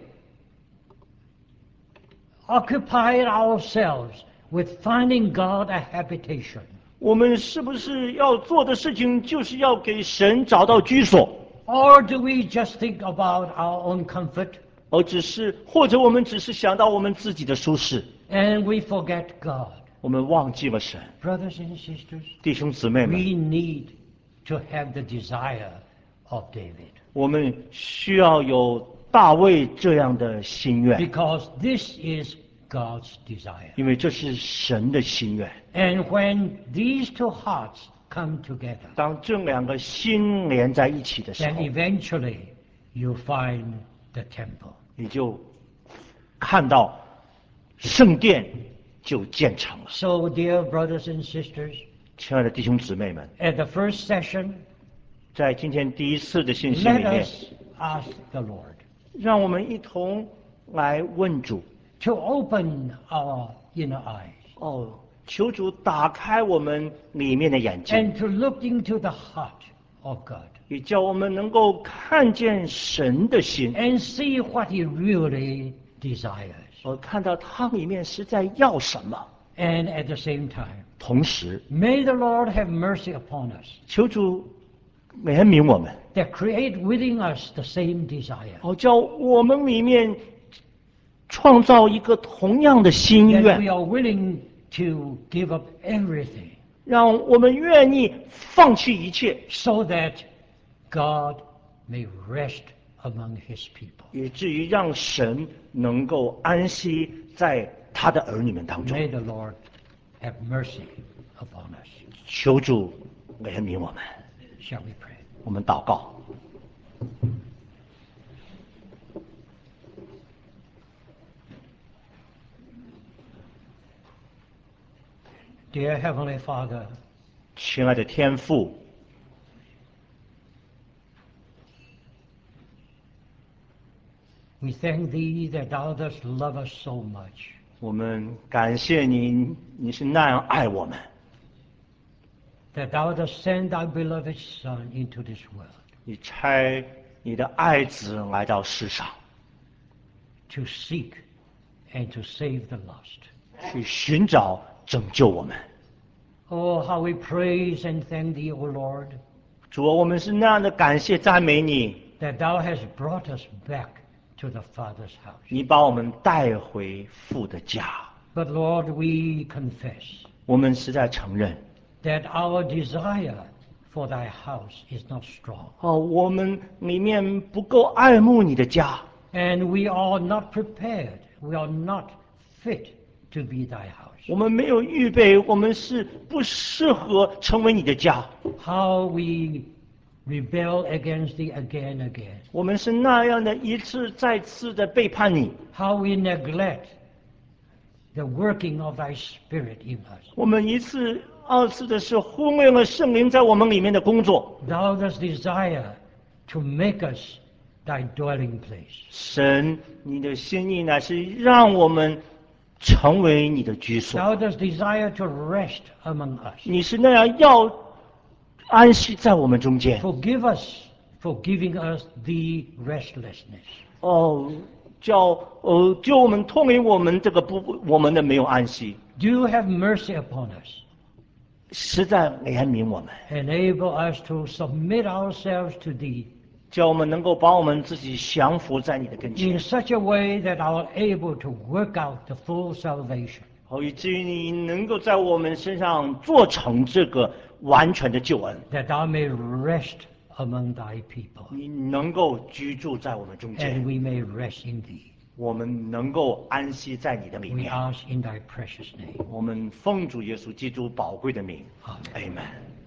occupied ourselves with finding God a habitation? 我们是不是要做的事情就是要给神找到居所， Or do we just think about our own comfort 而只是或者我们只是想到我们自己的舒适， and we forget God? 我们忘记了神？ Brothers and sisters, 弟兄姊妹们， we need to have the desire of David, 我们需要有大卫这样的心愿， because this is God's desire. 因为这是神的心愿。 And when these two hearts come together, 当这两个心连在一起的时 then 候， eventually you find the temple. 你就看到圣殿就建成了。 So, dear brothers and sisters, 亲爱的弟兄姊妹们， at the first session, 在今天第一次的信息里 let 面， us ask the Lord 让我们一同来问主 to open our inner eyes 哦，求主打开我们里面的眼睛， and to look into the heart of God 也叫我们能够看见神的心， and see what He really desires. 而看到他里面是在要什么。 And at the same time, 同时， may the Lord have mercy upon us, 求主怜悯我们， that create within us the same desire, 哦，叫我们里面创造一个同样的心 that 愿 we，are willing to give up everything 让我们愿意放弃一切， so that God may rest among His people. 以至于让神能够安息在他的儿女们当中。 May the Lord have mercy upon us. 求主怜悯我们， Shall we pray? 我们祷告。 Dear Heavenly Father, 亲爱的天父， we thank Thee that Thou dost love us so much, 我们感谢你，你是那样爱我们， that Thou dost send Thy beloved Son into this world 你差你的爱子来到世上， to seek and to save the lost. 去寻找拯救我们。 Oh, how we praise and thank Thee, O Lord, 主啊，我们是那样的感谢赞美你， that Thou hast brought us back to the Father's house. 你把我们带回父的家。 But Lord, we confess 我们实在承认， that our desire for Thy house is not strong, 哦，我们里面不够爱慕你的家， and we are not prepared, we are not fit to be Thy house. 我们没有预备，我们是不适合成为你的家。 How we rebel against Thee again and again. 我们是那样的一次再次的背叛你， How we neglect the working of Thy Spirit in us. 我们一次二次的是忽略了圣灵在我们里面的工作。 Thou dost desire to make us Thy dwelling place. 神，你的心意乃是让我们成为你的居所， Thou dost desire to rest among us. 你是那样要安息在我们中间。 Forgive us for giving us the restlessness. 哦，叫呃，救我们脱离我们这个不我们的没有安息， Do have mercy upon us. 实在怜悯我们， Enable us to submit ourselves to Thee 叫我们能够把我们自己降服在你的跟 in 前， such a way that are able to work out the full salvation. 好以至于你能够在我们身上做成这个完全的救恩， That Thou may rest among Thy people, 你能够居住在我们中 and 间， we may rest in Thee. 我们能够安息在你的里 We 面。 ask in Thy precious name. 我们奉主耶稣基督宝贵的名 Amen. ，Amen。